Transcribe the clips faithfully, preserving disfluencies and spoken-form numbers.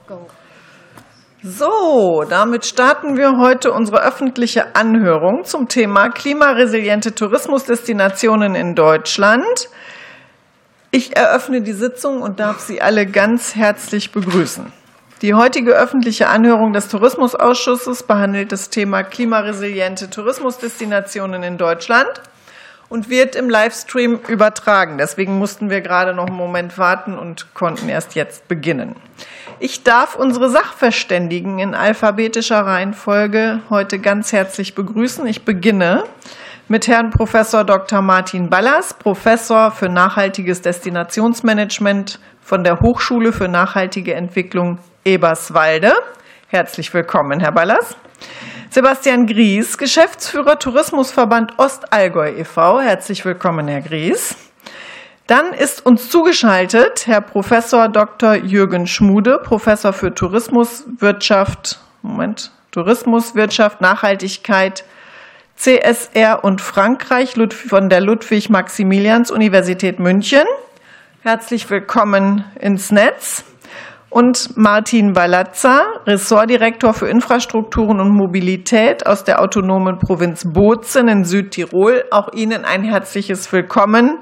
So, damit starten wir heute unsere öffentliche Anhörung zum Thema klimaresiliente Tourismusdestinationen in Deutschland. Ich eröffne die Sitzung und darf Sie alle ganz herzlich begrüßen. Die heutige öffentliche Anhörung des Tourismusausschusses behandelt das Thema klimaresiliente Tourismusdestinationen in Deutschland und wird im Livestream übertragen. Deswegen mussten wir gerade noch einen Moment warten und konnten erst jetzt beginnen. Ich darf unsere Sachverständigen in alphabetischer Reihenfolge heute ganz herzlich begrüßen. Ich beginne mit Herrn Professor Doktor Martin Ballas, Professor für nachhaltiges Destinationsmanagement von der Hochschule für nachhaltige Entwicklung Eberswalde. Herzlich willkommen, Herr Ballas. Sebastian Gries, Geschäftsführer Tourismusverband Ostallgäu e V Herzlich willkommen, Herr Gries. Dann ist uns zugeschaltet Herr Professor Doktor Jürgen Schmude, Professor für Tourismuswirtschaft, Moment, Tourismuswirtschaft, Nachhaltigkeit, C S R und Frankreich von der Ludwig-Maximilians-Universität München. Herzlich willkommen ins Netz. Und Martin Balazza, Ressortdirektor für Infrastrukturen und Mobilität aus der autonomen Provinz Bozen in Südtirol. Auch Ihnen ein herzliches Willkommen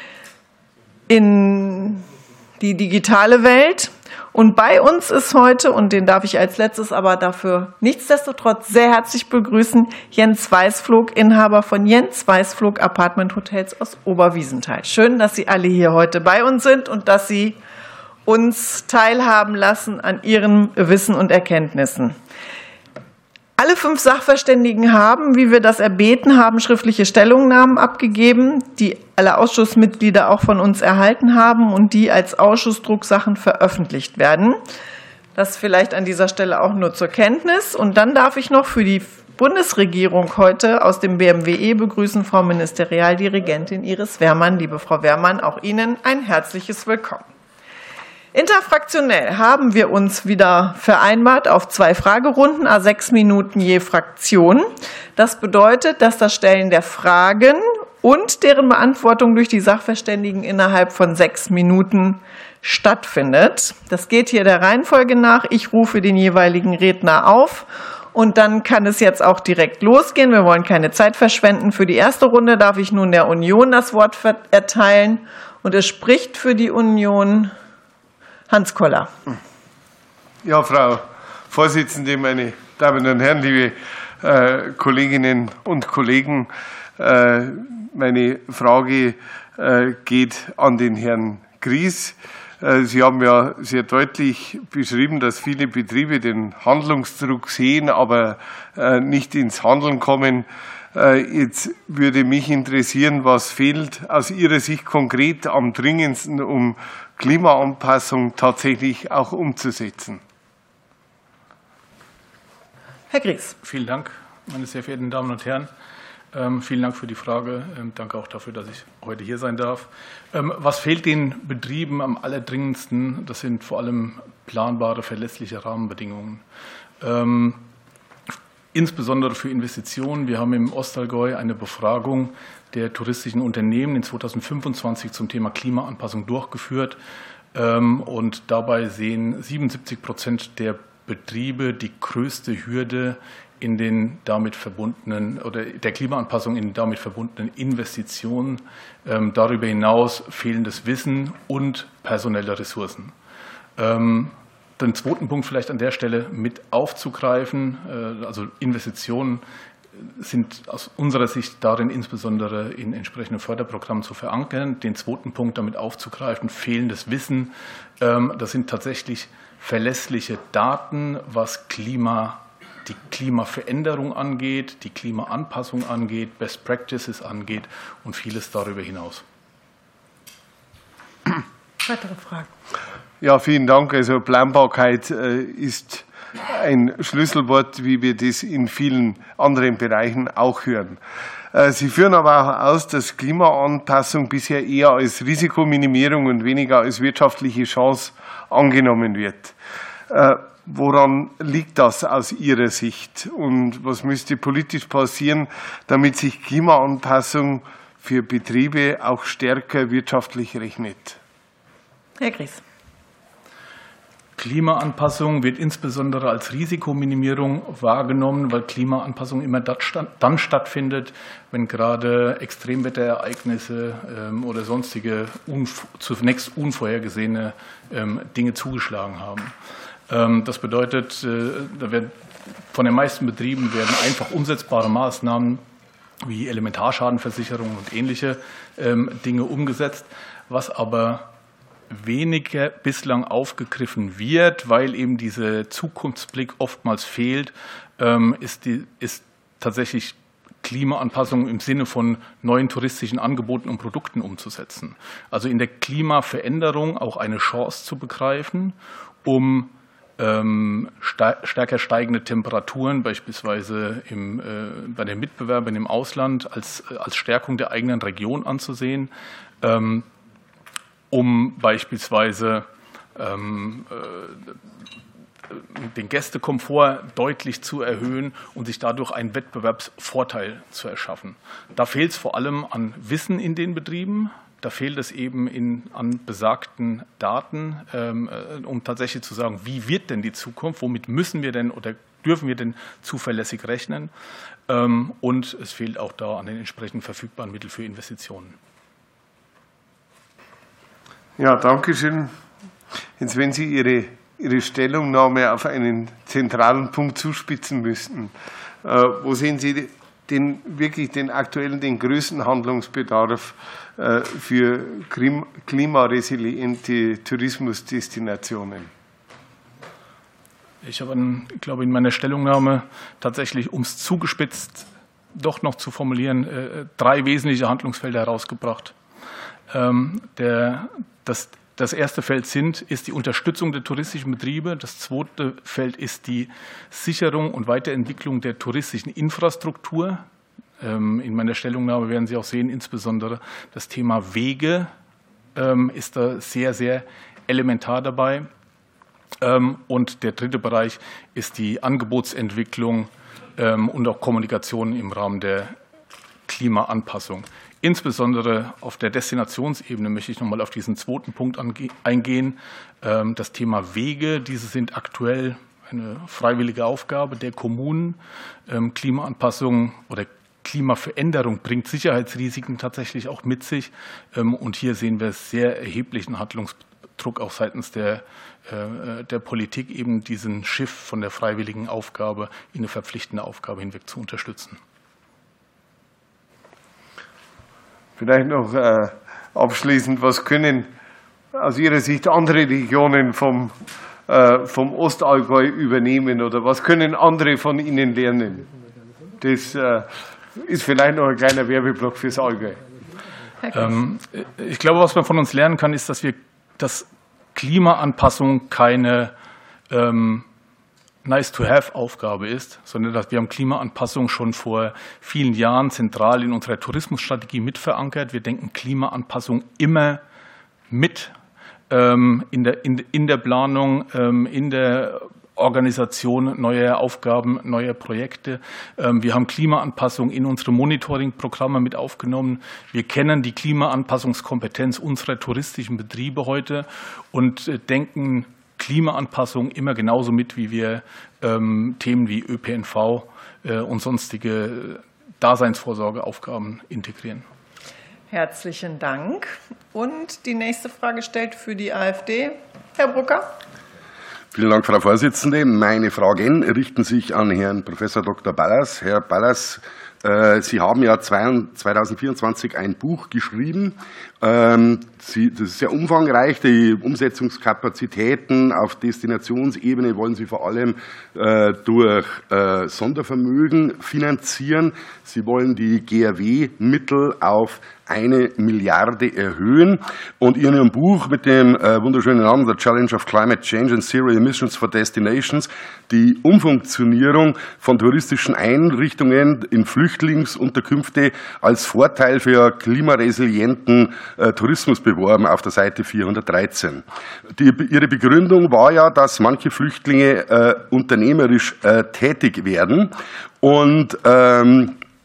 in die digitale Welt. Und bei uns ist heute, und den darf ich als letztes aber dafür nichtsdestotrotz sehr herzlich begrüßen, Jens Weißflog, Inhaber von Jens Weißflog Apartment Hotels aus Oberwiesenthal. Schön, dass Sie alle hier heute bei uns sind und dass Sie uns teilhaben lassen an Ihren Wissen und Erkenntnissen. Alle fünf Sachverständigen haben, wie wir das erbeten haben, schriftliche Stellungnahmen abgegeben, die alle Ausschussmitglieder auch von uns erhalten haben und die als Ausschussdrucksachen veröffentlicht werden. Das vielleicht an dieser Stelle auch nur zur Kenntnis. Und dann darf ich noch für die Bundesregierung heute aus dem B M W E begrüßen Frau Ministerialdirigentin Iris Wehrmann. Liebe Frau Wehrmann, auch Ihnen ein herzliches Willkommen. Interfraktionell haben wir uns wieder vereinbart auf zwei Fragerunden, à sechs Minuten je Fraktion. Das bedeutet, dass das Stellen der Fragen und deren Beantwortung durch die Sachverständigen innerhalb von sechs Minuten stattfindet. Das geht hier der Reihenfolge nach. Ich rufe den jeweiligen Redner auf und dann kann es jetzt auch direkt losgehen. Wir wollen keine Zeit verschwenden. Für die erste Runde darf ich nun der Union das Wort erteilen und es spricht für die Union Hans Koller. Ja, Frau Vorsitzende, meine Damen und Herren, liebe äh, Kolleginnen und Kollegen, äh, meine Frage äh, geht an den Herrn Gries. Äh, Sie haben ja sehr deutlich beschrieben, dass viele Betriebe den Handlungsdruck sehen, aber äh, nicht ins Handeln kommen. Jetzt würde mich interessieren, was fehlt aus Ihrer Sicht konkret am dringendsten, um Klimaanpassung tatsächlich auch umzusetzen. Herr Gries. Vielen Dank, meine sehr verehrten Damen und Herren. Ähm, vielen Dank für die Frage. Ähm, danke auch dafür, dass ich heute hier sein darf. Ähm, was fehlt den Betrieben am allerdringendsten? Das sind vor allem planbare, verlässliche Rahmenbedingungen. Ähm, Insbesondere für Investitionen. Wir haben im Ostallgäu eine Befragung der touristischen Unternehmen in zweitausendfünfundzwanzig zum Thema Klimaanpassung durchgeführt. Und dabei sehen siebenundsiebzig Prozent der Betriebe die größte Hürde in den damit verbundenen oder der Klimaanpassung in den damit verbundenen Investitionen. Darüber hinaus fehlendes Wissen und personelle Ressourcen. Den zweiten Punkt vielleicht an der Stelle mit aufzugreifen, also Investitionen sind aus unserer Sicht darin insbesondere in entsprechenden Förderprogrammen zu verankern. Den zweiten Punkt damit aufzugreifen, fehlendes Wissen, das sind tatsächlich verlässliche Daten, was Klima, die Klimaveränderung angeht, die Klimaanpassung angeht, Best Practices angeht und vieles darüber hinaus. Weitere Fragen? Ja, vielen Dank. Also Planbarkeit ist ein Schlüsselwort, wie wir das in vielen anderen Bereichen auch hören. Sie führen aber auch aus, dass Klimaanpassung bisher eher als Risikominimierung und weniger als wirtschaftliche Chance angenommen wird. Woran liegt das aus Ihrer Sicht? Und was müsste politisch passieren, damit sich Klimaanpassung für Betriebe auch stärker wirtschaftlich rechnet? Herr Gries. Klimaanpassung wird insbesondere als Risikominimierung wahrgenommen, weil Klimaanpassung immer dann stattfindet, wenn gerade Extremwetterereignisse ähm, oder sonstige unv- zunächst unvorhergesehene ähm, Dinge zugeschlagen haben. Ähm, das bedeutet, äh, da wird von den meisten Betrieben werden einfach umsetzbare Maßnahmen wie Elementarschadenversicherung und ähnliche ähm, Dinge umgesetzt, was aber weniger bislang aufgegriffen wird, weil eben dieser Zukunftsblick oftmals fehlt, ähm, ist, die, ist tatsächlich Klimaanpassung im Sinne von neuen touristischen Angeboten und Produkten umzusetzen. Also in der Klimaveränderung auch eine Chance zu begreifen, um ähm, stärker steigende Temperaturen beispielsweise im, äh, bei den Mitbewerbern im Ausland als, als Stärkung der eigenen Region anzusehen, ähm, um beispielsweise ähm, äh, den Gästekomfort deutlich zu erhöhen und sich dadurch einen Wettbewerbsvorteil zu erschaffen. Da fehlt es vor allem an Wissen in den Betrieben, da fehlt es eben in, an besagten Daten, ähm, um tatsächlich zu sagen, wie wird denn die Zukunft, womit müssen wir denn oder dürfen wir denn zuverlässig rechnen, ähm, und es fehlt auch da an den entsprechend verfügbaren Mitteln für Investitionen. Ja, danke schön. Jetzt, wenn Sie Ihre, Ihre Stellungnahme auf einen zentralen Punkt zuspitzen müssten, äh, wo sehen Sie den, wirklich den aktuellen, den größten Handlungsbedarf äh, für klim- klimaresiliente Tourismusdestinationen? Ich habe, ich glaube, in meiner Stellungnahme tatsächlich, um es zugespitzt doch noch zu formulieren, äh, drei wesentliche Handlungsfelder herausgebracht. Ähm, der Das, das erste Feld sind, ist die Unterstützung der touristischen Betriebe. Das zweite Feld ist die Sicherung und Weiterentwicklung der touristischen Infrastruktur. Ähm, in meiner Stellungnahme werden Sie auch sehen, insbesondere das Thema Wege ähm, ist da sehr, sehr elementar dabei. Ähm, und der dritte Bereich ist die Angebotsentwicklung ähm, und auch Kommunikation im Rahmen der Klimaanpassung. Insbesondere auf der Destinationsebene möchte ich noch mal auf diesen zweiten Punkt eingehen. Das Thema Wege, diese sind aktuell eine freiwillige Aufgabe der Kommunen. Klimaanpassung oder Klimaveränderung bringt Sicherheitsrisiken tatsächlich auch mit sich. Und hier sehen wir sehr erheblichen Handlungsdruck auch seitens der, der Politik, eben diesen Shift von der freiwilligen Aufgabe in eine verpflichtende Aufgabe hinweg zu unterstützen. Vielleicht noch äh, abschließend, was können aus Ihrer Sicht andere Regionen vom, äh, vom Ostallgäu übernehmen oder was können andere von Ihnen lernen? Das äh, ist vielleicht noch ein kleiner Werbeblock fürs Allgäu. Ähm, ich glaube, was man von uns lernen kann, ist, dass wir, dass Klimaanpassung keine ähm, Nice-to-have-Aufgabe ist, sondern dass wir haben Klimaanpassung schon vor vielen Jahren zentral in unserer Tourismusstrategie mit verankert. Wir denken Klimaanpassung immer mit ähm, in der, in, in der Planung, ähm, in der Organisation neuer Aufgaben, neuer Projekte. Ähm, wir haben Klimaanpassung in unsere Monitoring-Programme mit aufgenommen. Wir kennen die Klimaanpassungskompetenz unserer touristischen Betriebe heute und äh, denken Klimaanpassung immer genauso mit, wie wir ähm, Themen wie Ö P N V äh, und sonstige Daseinsvorsorgeaufgaben integrieren. Herzlichen Dank. Und die nächste Frage stellt für die AfD Herr Brucker. Vielen Dank, Frau Vorsitzende. Meine Fragen richten sich an Herrn Professor Doktor Ballas. Herr Ballas, Sie haben ja zweitausendvierundzwanzig ein Buch geschrieben. Sie, das ist sehr umfangreich. Die Umsetzungskapazitäten auf Destinationsebene wollen Sie vor allem durch Sondervermögen finanzieren. Sie wollen die G R W-Mittel auf eine Milliarde erhöhen. Und in Ihrem Buch mit dem äh, wunderschönen Namen The Challenge of Climate Change and Zero Emissions for Destinations, die Umfunktionierung von touristischen Einrichtungen in Flüchtlingsunterkünfte als Vorteil für klimaresilienten äh, Tourismus beworben auf der Seite vierhundertdreizehn. Die, ihre Begründung war ja, dass manche Flüchtlinge äh, unternehmerisch äh, tätig werden und ähm,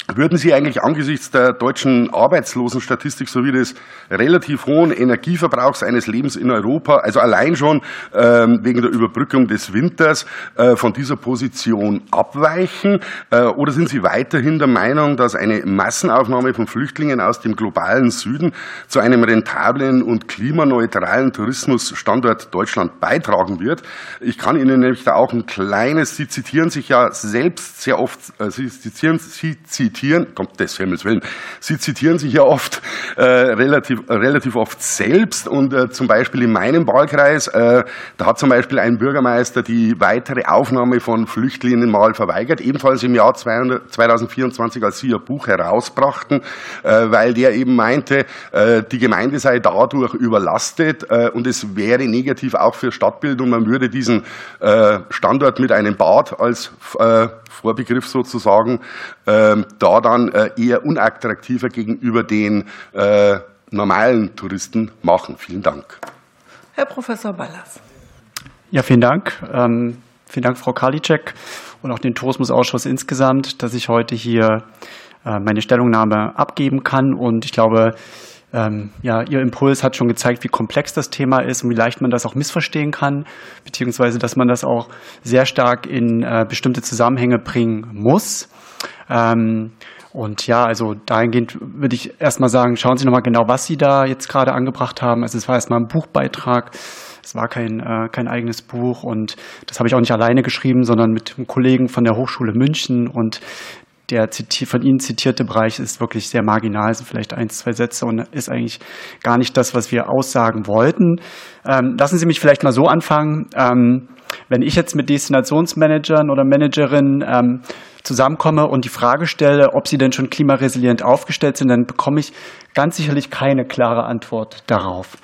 Würden Sie eigentlich angesichts der deutschen Arbeitslosenstatistik sowie des relativ hohen Energieverbrauchs eines Lebens in Europa, also allein schon ähm, wegen der Überbrückung des Winters, äh, von dieser Position abweichen? Äh, oder sind Sie weiterhin der Meinung, dass eine Massenaufnahme von Flüchtlingen aus dem globalen Süden zu einem rentablen und klimaneutralen Tourismusstandort Deutschland beitragen wird? Ich kann Ihnen nämlich da auch ein kleines, Sie zitieren sich ja selbst sehr oft, äh, Sie zitieren, Sie zitieren kommt des Himmels Willen. Sie zitieren sich ja oft, äh, relativ, äh, relativ oft selbst und äh, zum Beispiel in meinem Wahlkreis, äh, da hat zum Beispiel ein Bürgermeister die weitere Aufnahme von Flüchtlingen mal verweigert, ebenfalls im Jahr zweitausendvierundzwanzig, als Sie Ihr Buch herausbrachten, äh, weil der eben meinte, äh, die Gemeinde sei dadurch überlastet äh, und es wäre negativ auch für Stadtbild und man würde diesen äh, Standort mit einem Bad als äh, Vorbegriff sozusagen, äh, da dann äh, eher unattraktiver gegenüber den äh, normalen Touristen machen. Vielen Dank. Herr Professor Ballas. Ja, vielen Dank. Ähm, vielen Dank, Frau Karliczek und auch den Tourismusausschuss insgesamt, dass ich heute hier äh, meine Stellungnahme abgeben kann. Und ich glaube, Ähm, ja, Ihr Impuls hat schon gezeigt, wie komplex das Thema ist und wie leicht man das auch missverstehen kann, beziehungsweise dass man das auch sehr stark in äh, bestimmte Zusammenhänge bringen muss. Ähm, und ja, also dahingehend würde ich erstmal sagen, schauen Sie nochmal genau, was Sie da jetzt gerade angebracht haben. Also es war erstmal ein Buchbeitrag. Es war kein, äh, kein eigenes Buch und das habe ich auch nicht alleine geschrieben, sondern mit einem Kollegen von der Hochschule München und der von Ihnen zitierte Bereich ist wirklich sehr marginal, sind vielleicht ein, zwei Sätze und ist eigentlich gar nicht das, was wir aussagen wollten. Ähm, lassen Sie mich vielleicht mal so anfangen. Ähm, wenn ich jetzt mit Destinationsmanagern oder Managerinnen ähm, zusammenkomme und die Frage stelle, ob sie denn schon klimaresilient aufgestellt sind, dann bekomme ich ganz sicherlich keine klare Antwort darauf.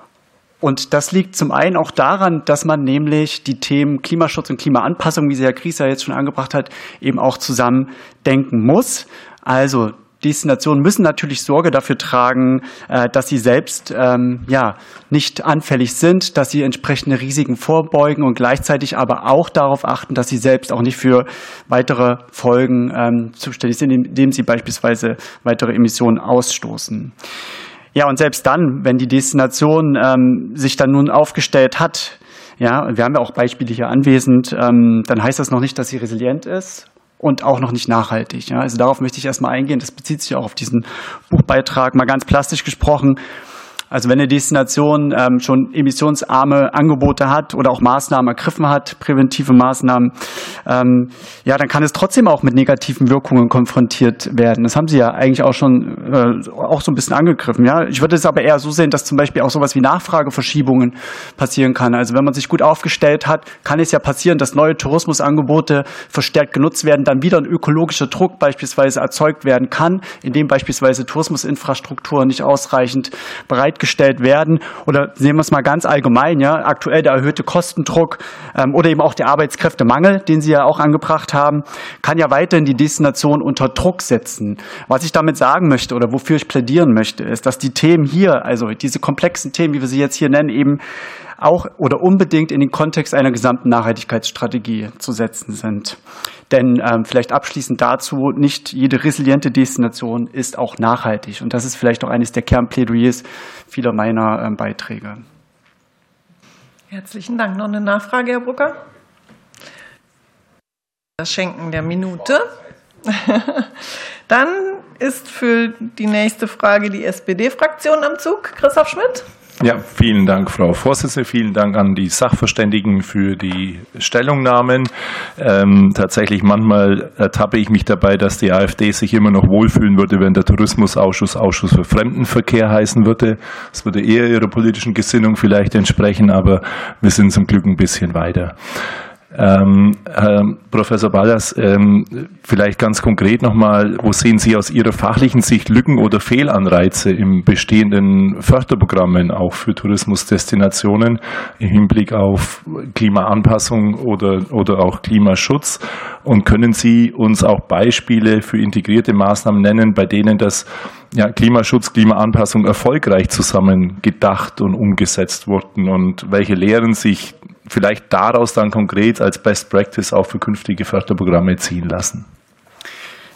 Und das liegt zum einen auch daran, dass man nämlich die Themen Klimaschutz und Klimaanpassung, wie sie Herr Grieser jetzt schon angebracht hat, eben auch zusammen denken muss. Also Destinationen müssen natürlich Sorge dafür tragen, dass sie selbst ähm, ja, nicht anfällig sind, dass sie entsprechende Risiken vorbeugen und gleichzeitig aber auch darauf achten, dass sie selbst auch nicht für weitere Folgen ähm, zuständig sind, indem sie beispielsweise weitere Emissionen ausstoßen. Ja, und selbst dann, wenn die Destination ähm, sich dann nun aufgestellt hat, ja, wir haben ja auch Beispiele hier anwesend, ähm, dann heißt das noch nicht, dass sie resilient ist und auch noch nicht nachhaltig. Ja. Also darauf möchte ich erstmal eingehen. Das bezieht sich auch auf diesen Buchbeitrag, mal ganz plastisch gesprochen. Also wenn eine Destination ähm, schon emissionsarme Angebote hat oder auch Maßnahmen ergriffen hat, präventive Maßnahmen, ähm, ja, dann kann es trotzdem auch mit negativen Wirkungen konfrontiert werden. Das haben Sie ja eigentlich auch schon äh, auch so ein bisschen angegriffen. Ja, ich würde es aber eher so sehen, dass zum Beispiel auch sowas wie Nachfrageverschiebungen passieren kann. Also wenn man sich gut aufgestellt hat, kann es ja passieren, dass neue Tourismusangebote verstärkt genutzt werden, dann wieder ein ökologischer Druck beispielsweise erzeugt werden kann, indem beispielsweise Tourismusinfrastruktur nicht ausreichend bereitgestellt gestellt werden oder sehen wir es mal ganz allgemein, ja, aktuell der erhöhte Kostendruck ähm, oder eben auch der Arbeitskräftemangel, den Sie ja auch angebracht haben, kann ja weiterhin die Destination unter Druck setzen. Was ich damit sagen möchte oder wofür ich plädieren möchte, ist, dass die Themen hier, also diese komplexen Themen, wie wir sie jetzt hier nennen, eben auch oder unbedingt in den Kontext einer gesamten Nachhaltigkeitsstrategie zu setzen sind. Denn ähm, vielleicht abschließend dazu, nicht jede resiliente Destination ist auch nachhaltig. Und das ist vielleicht auch eines der Kernplädoyers vieler meiner ähm, Beiträge. Herzlichen Dank. Noch eine Nachfrage, Herr Brucker? Das Schenken der Minute. Dann ist für die nächste Frage die S P D-Fraktion am Zug. Christoph Schmidt. Ja, vielen Dank, Frau Vorsitzende. Vielen Dank an die Sachverständigen für die Stellungnahmen. Ähm, tatsächlich manchmal ertappe ich mich dabei, dass die AfD sich immer noch wohlfühlen würde, wenn der Tourismusausschuss Ausschuss für Fremdenverkehr heißen würde. Das würde eher ihrer politischen Gesinnung vielleicht entsprechen, aber wir sind zum Glück ein bisschen weiter. Ähm, Herr Professor Ballas, ähm, vielleicht ganz konkret nochmal, wo sehen Sie aus Ihrer fachlichen Sicht Lücken oder Fehlanreize im bestehenden Förderprogrammen auch für Tourismusdestinationen im Hinblick auf Klimaanpassung oder, oder auch Klimaschutz? Und können Sie uns auch Beispiele für integrierte Maßnahmen nennen, bei denen das ja, Klimaschutz, Klimaanpassung erfolgreich zusammen gedacht und umgesetzt wurden und welche Lehren sich vielleicht daraus dann konkret als Best Practice auch für künftige Förderprogramme ziehen lassen?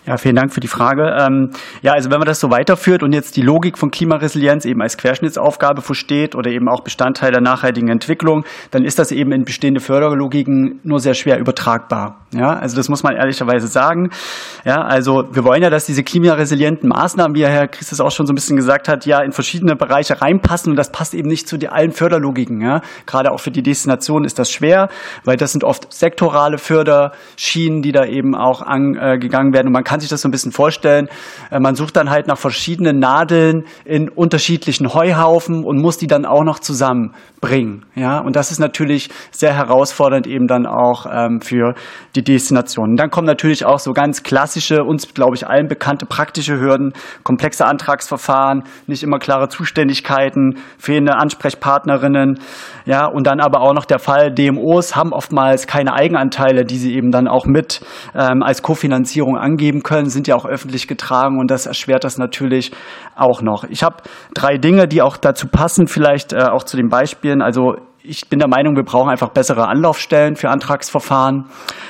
Ja, vielen Dank für die Frage. Ähm, ja, also wenn man das so weiterführt und jetzt die Logik von Klimaresilienz eben als Querschnittsaufgabe versteht oder eben auch Bestandteil der nachhaltigen Entwicklung, dann ist das eben in bestehende Förderlogiken nur sehr schwer übertragbar. Ja, also das muss man ehrlicherweise sagen. Ja, also wir wollen ja, dass diese klimaresilienten Maßnahmen, wie Herr Christus auch schon so ein bisschen gesagt hat, ja in verschiedene Bereiche reinpassen und das passt eben nicht zu den allen Förderlogiken. Ja, gerade auch für die Destination ist das schwer, weil das sind oft sektorale Förderschienen, die da eben auch angegangen werden und man kann sich das so ein bisschen vorstellen. Man sucht dann halt nach verschiedenen Nadeln in unterschiedlichen Heuhaufen und muss die dann auch noch zusammenbringen. Ja, und das ist natürlich sehr herausfordernd eben dann auch ähm, für die Destination. Und dann kommen natürlich auch so ganz klassische, uns glaube ich allen bekannte praktische Hürden, komplexe Antragsverfahren, nicht immer klare Zuständigkeiten, fehlende Ansprechpartnerinnen. Ja, und dann aber auch noch der Fall, D M Os haben oftmals keine Eigenanteile, die sie eben dann auch mit ähm, als Kofinanzierung angeben können, sind ja auch öffentlich getragen und das erschwert das natürlich auch noch. Ich habe drei Dinge, die auch dazu passen, vielleicht äh, auch zu den Beispielen. Also ich bin der Meinung, wir brauchen einfach bessere Anlaufstellen für Antragsverfahren.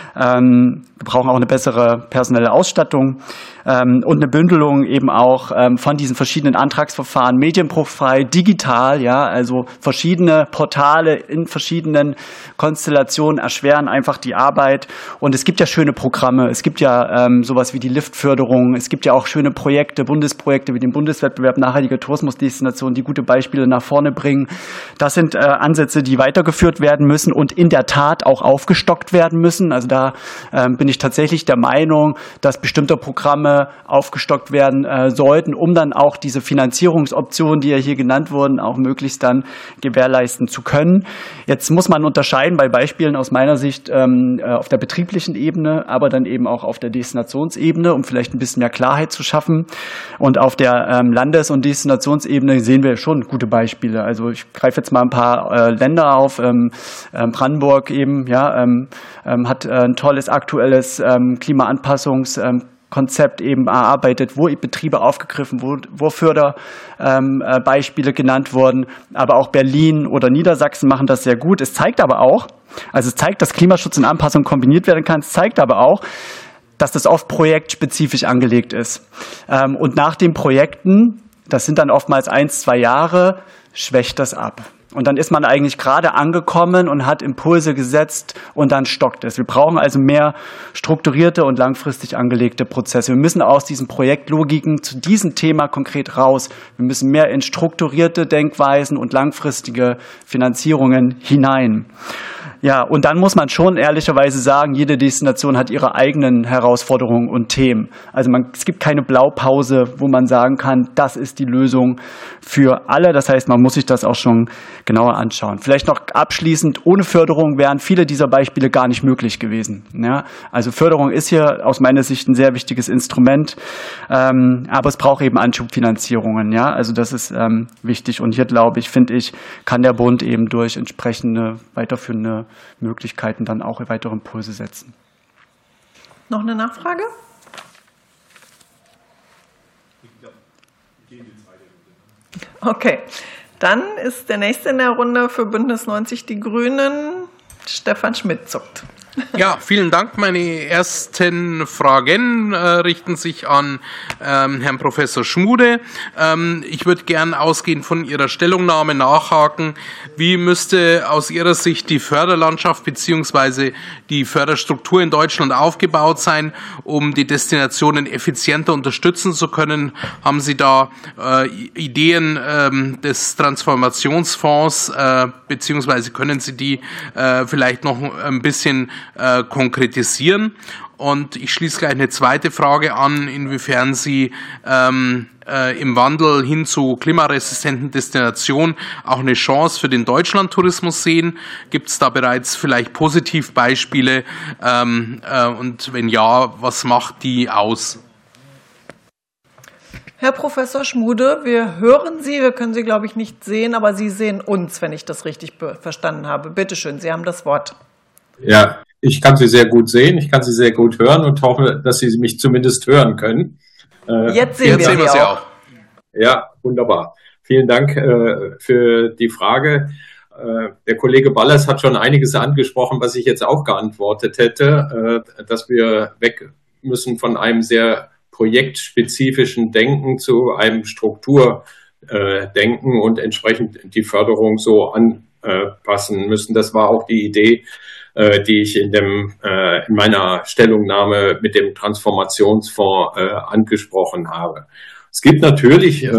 Ähm, wir brauchen auch eine bessere personelle Ausstattung ähm, und eine Bündelung eben auch ähm, von diesen verschiedenen Antragsverfahren, medienbruchfrei, digital, ja, also verschiedene Portale in verschiedenen Konstellationen erschweren einfach die Arbeit. Und es gibt ja schöne Programme, es gibt ja ähm, sowas wie die Liftförderung, es gibt ja auch schöne Projekte, Bundesprojekte wie den Bundeswettbewerb nachhaltiger Tourismusdestinationen, die gute Beispiele nach vorne bringen. Das sind äh, Ansätze, die weitergeführt werden müssen und in der Tat auch aufgestockt werden müssen. Also da ähm, bin ich tatsächlich der Meinung, dass bestimmte Programme aufgestockt werden äh, sollten, um dann auch diese Finanzierungsoptionen, die ja hier genannt wurden, auch möglichst dann gewährleisten zu können. Jetzt muss man unterscheiden bei Beispielen aus meiner Sicht ähm, auf der betrieblichen Ebene, aber dann eben auch auf der Destinationsebene, um vielleicht ein bisschen mehr Klarheit zu schaffen. Und auf der ähm, Landes- und Destinationsebene sehen wir schon gute Beispiele. Also ich greife jetzt mal ein paar äh, Länder auf. Ähm, äh, Brandenburg eben, ja, ähm, ähm, hat äh, ein tolles aktuelles ähm, Klimaanpassungskonzept ähm, eben erarbeitet, wo Betriebe aufgegriffen, wo, wo Förderbeispiele ähm, genannt wurden. Aber auch Berlin oder Niedersachsen machen das sehr gut. Es zeigt aber auch, also es zeigt, dass Klimaschutz und Anpassung kombiniert werden kann. Es zeigt aber auch, dass das oft projektspezifisch angelegt ist. Ähm, und nach den Projekten, das sind dann oftmals eins, zwei Jahre, schwächt das ab. Und dann ist man eigentlich gerade angekommen und hat Impulse gesetzt und dann stockt es. Wir brauchen also mehr strukturierte und langfristig angelegte Prozesse. Wir müssen aus diesen Projektlogiken zu diesem Thema konkret raus. Wir müssen mehr in strukturierte Denkweisen und langfristige Finanzierungen hinein. Ja, und dann muss man schon ehrlicherweise sagen, jede Destination hat ihre eigenen Herausforderungen und Themen. Also man, es gibt keine Blaupause, wo man sagen kann, das ist die Lösung für alle. Das heißt, man muss sich das auch schon genauer anschauen. Vielleicht noch abschließend, ohne Förderung wären viele dieser Beispiele gar nicht möglich gewesen. Ja, also Förderung ist hier aus meiner Sicht ein sehr wichtiges Instrument, ähm, aber es braucht eben Anschubfinanzierungen. Ja, also das ist ähm, wichtig und hier glaube ich, finde ich, kann der Bund eben durch entsprechende weiterführende Möglichkeiten dann auch weitere Impulse setzen. Noch eine Nachfrage? Okay, dann ist der nächste in der Runde für Bündnis neunzig Die Grünen. Stefan Schmidt zuckt. Ja, vielen Dank. Meine ersten Fragen äh, richten sich an ähm, Herrn Professor Schmude. Ähm, ich würde gern ausgehend von Ihrer Stellungnahme nachhaken. Wie müsste aus Ihrer Sicht die Förderlandschaft bzw. die Förderstruktur in Deutschland aufgebaut sein, um die Destinationen effizienter unterstützen zu können? Haben Sie da äh, Ideen ähm, des Transformationsfonds äh, bzw. können Sie die äh, vielleicht noch ein bisschen Äh, konkretisieren? Und ich schließe gleich eine zweite Frage an, inwiefern Sie ähm, äh, im Wandel hin zu klimaresistenten Destinationen auch eine Chance für den Deutschlandtourismus sehen. Gibt es da bereits vielleicht Positivbeispiele? Ähm, äh, und wenn ja, was macht die aus? Herr Professor Schmude, wir hören Sie, wir können Sie, glaube ich, nicht sehen, aber Sie sehen uns, wenn ich das richtig verstanden habe. Bitte schön, Sie haben das Wort. Ja, ich kann Sie sehr gut sehen, ich kann Sie sehr gut hören und hoffe, dass Sie mich zumindest hören können. Jetzt sehen Jetzt wir, wir Sie auch. auch. Ja, wunderbar. Vielen Dank äh, für die Frage. Äh, der Kollege Ballers hat schon einiges angesprochen, was ich jetzt auch geantwortet hätte, äh, dass wir weg müssen von einem sehr projektspezifischen Denken zu einem Strukturdenken und entsprechend die Förderung so anpassen müssen. Das war auch die Idee, die ich in, dem, in meiner Stellungnahme mit dem Transformationsfonds angesprochen habe. Es gibt natürlich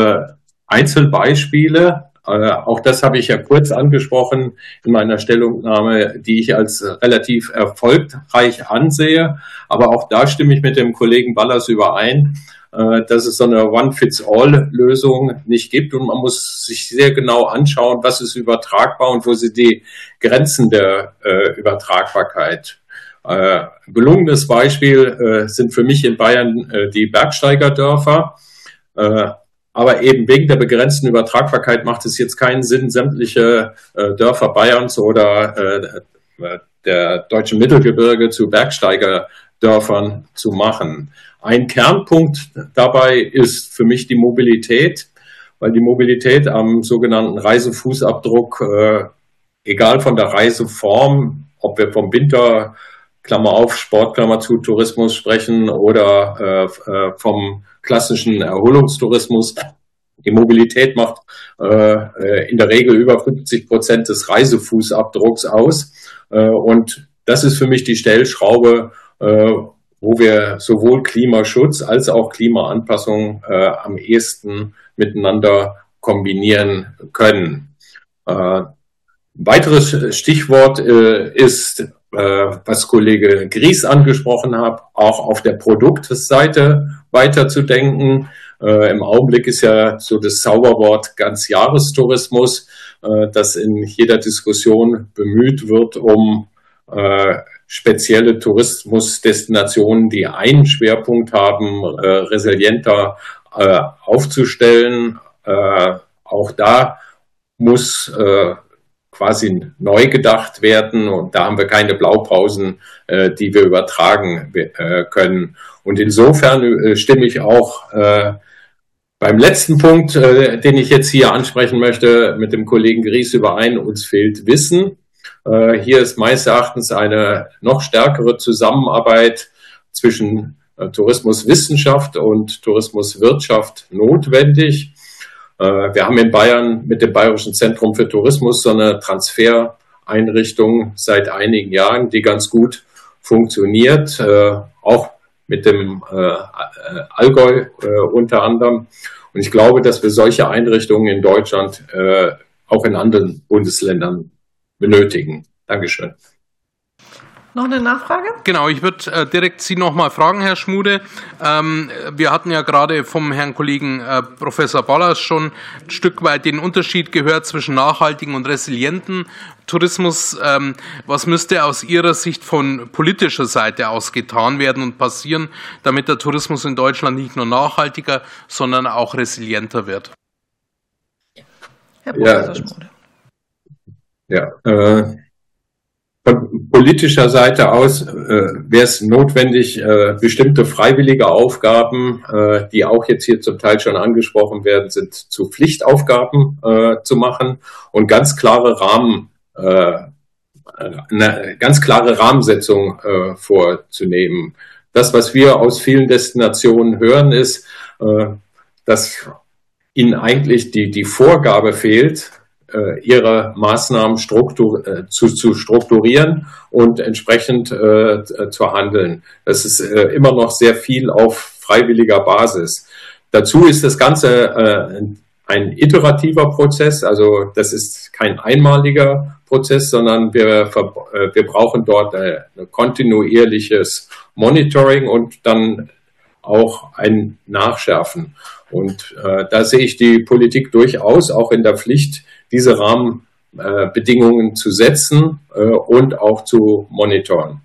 Einzelbeispiele, auch das habe ich ja kurz angesprochen in meiner Stellungnahme, die ich als relativ erfolgreich ansehe. Aber auch da stimme ich mit dem Kollegen Ballas überein, dass es so eine One-Fits-All-Lösung nicht gibt. Und man muss sich sehr genau anschauen, was ist übertragbar und wo sind die Grenzen der Übertragbarkeit. Gelungenes Beispiel sind für mich in Bayern die Bergsteigerdörfer. Aber eben wegen der begrenzten Übertragbarkeit macht es jetzt keinen Sinn, sämtliche äh, Dörfer Bayerns oder äh, der deutschen Mittelgebirge zu Bergsteigerdörfern zu machen. Ein Kernpunkt dabei ist für mich die Mobilität, weil die Mobilität am sogenannten Reisefußabdruck, äh, egal von der Reiseform, ob wir vom Winter, Klammer auf, Sport, Klammer zu, Tourismus sprechen oder äh, vom klassischen Erholungstourismus. Die Mobilität macht äh, in der Regel über fünfzig Prozent des Reisefußabdrucks aus. Äh, und das ist für mich die Stellschraube, äh, wo wir sowohl Klimaschutz als auch Klimaanpassung äh, am ehesten miteinander kombinieren können. Äh, weiteres Stichwort äh, ist, was Kollege Gries angesprochen hat, auch auf der Produktseite weiterzudenken. Äh, Im Augenblick ist ja so das Zauberwort Ganzjahrestourismus, äh, das in jeder Diskussion bemüht wird, um äh, spezielle Tourismusdestinationen, die einen Schwerpunkt haben, äh, resilienter äh, aufzustellen. Äh, auch da muss äh, quasi neu gedacht werden und da haben wir keine Blaupausen, äh, die wir übertragen äh, können. Und insofern äh, stimme ich auch äh, beim letzten Punkt, äh, den ich jetzt hier ansprechen möchte, mit dem Kollegen Gries überein, uns fehlt Wissen. Äh, hier ist meines Erachtens eine noch stärkere Zusammenarbeit zwischen äh, Tourismuswissenschaft und Tourismuswirtschaft notwendig. Wir haben in Bayern mit dem Bayerischen Zentrum für Tourismus so eine Transfereinrichtung seit einigen Jahren, die ganz gut funktioniert, auch mit dem Allgäu unter anderem. Und ich glaube, dass wir solche Einrichtungen in Deutschland auch in anderen Bundesländern benötigen. Dankeschön. Noch eine Nachfrage? Genau, ich würde äh, direkt Sie noch mal fragen, Herr Schmude. Ähm, wir hatten ja gerade vom Herrn Kollegen äh, Professor Ballas schon ein Stück weit den Unterschied gehört zwischen nachhaltigen und resilienten Tourismus. Ähm, was müsste aus Ihrer Sicht von politischer Seite aus getan werden und passieren, damit der Tourismus in Deutschland nicht nur nachhaltiger, sondern auch resilienter wird? Herr Professor Schmude. Ja, äh von politischer Seite aus äh, wäre es notwendig, äh, bestimmte freiwillige Aufgaben, äh, die auch jetzt hier zum Teil schon angesprochen werden, sind zu Pflichtaufgaben äh, zu machen und ganz klare Rahmen, äh, eine ganz klare Rahmensetzung äh, vorzunehmen. Das, was wir aus vielen Destinationen hören, ist, äh, dass ihnen eigentlich die, die Vorgabe fehlt, ihre Maßnahmen struktur, äh, zu, zu strukturieren und entsprechend äh, zu handeln. Das ist äh, immer noch sehr viel auf freiwilliger Basis. Dazu ist das Ganze äh, ein iterativer Prozess, also das ist kein einmaliger Prozess, sondern wir, äh, wir brauchen dort äh, ein kontinuierliches Monitoring und dann auch ein Nachschärfen. Und äh, da sehe ich die Politik durchaus auch in der Pflicht, diese Rahmenbedingungen äh, zu setzen äh, und auch zu monitoren.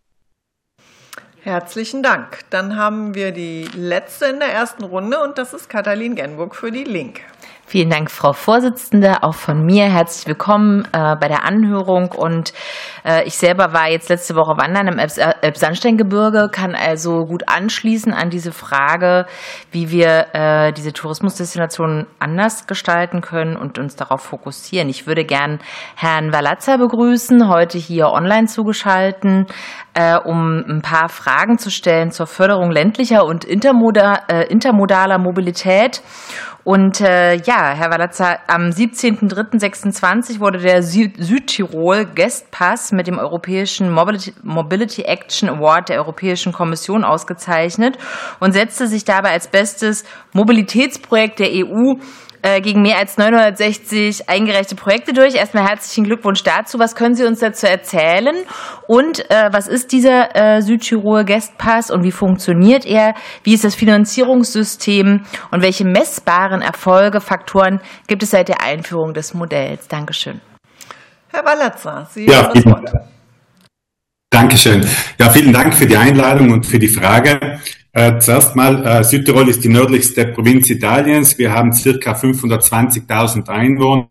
Herzlichen Dank. Dann haben wir die letzte in der ersten Runde und das ist Katalin Genburg für die Linke. Vielen Dank, Frau Vorsitzende. Auch von mir herzlich willkommen äh, bei der Anhörung. Und äh, ich selber war jetzt letzte Woche wandern im Elbsandsteingebirge, kann also gut anschließen an diese Frage, wie wir äh, diese Tourismusdestinationen anders gestalten können und uns darauf fokussieren. Ich würde gern Herrn Walazza begrüßen, heute hier online zugeschaltet, äh, um ein paar Fragen zu stellen zur Förderung ländlicher und intermoda- äh, intermodaler Mobilität. Und äh, ja, Herr Walazza, am siebzehnten dritten sechsundzwanzig wurde der Süd- Südtirol Guest Pass mit dem Europäischen Mobility, Mobility Action Award der Europäischen Kommission ausgezeichnet und setzte sich dabei als bestes Mobilitätsprojekt der E U äh, gegen mehr als neunhundertsechzig eingereichte Projekte durch. Erstmal herzlichen Glückwunsch dazu. Was können Sie uns dazu erzählen? Und äh, was ist dieser äh, Südtirol Guest Pass und wie funktioniert er? Wie ist das Finanzierungssystem und welche messbaren Erfolge, Faktoren gibt es seit der Einführung des Modells? Dankeschön. Herr Walazza, Sie ja, haben das Wort. Dankeschön. Ja, vielen Dank für die Einladung und für die Frage. Äh, zuerst mal, äh, Südtirol ist die nördlichste Provinz Italiens. Wir haben circa fünfhundertzwanzigtausend Einwohner,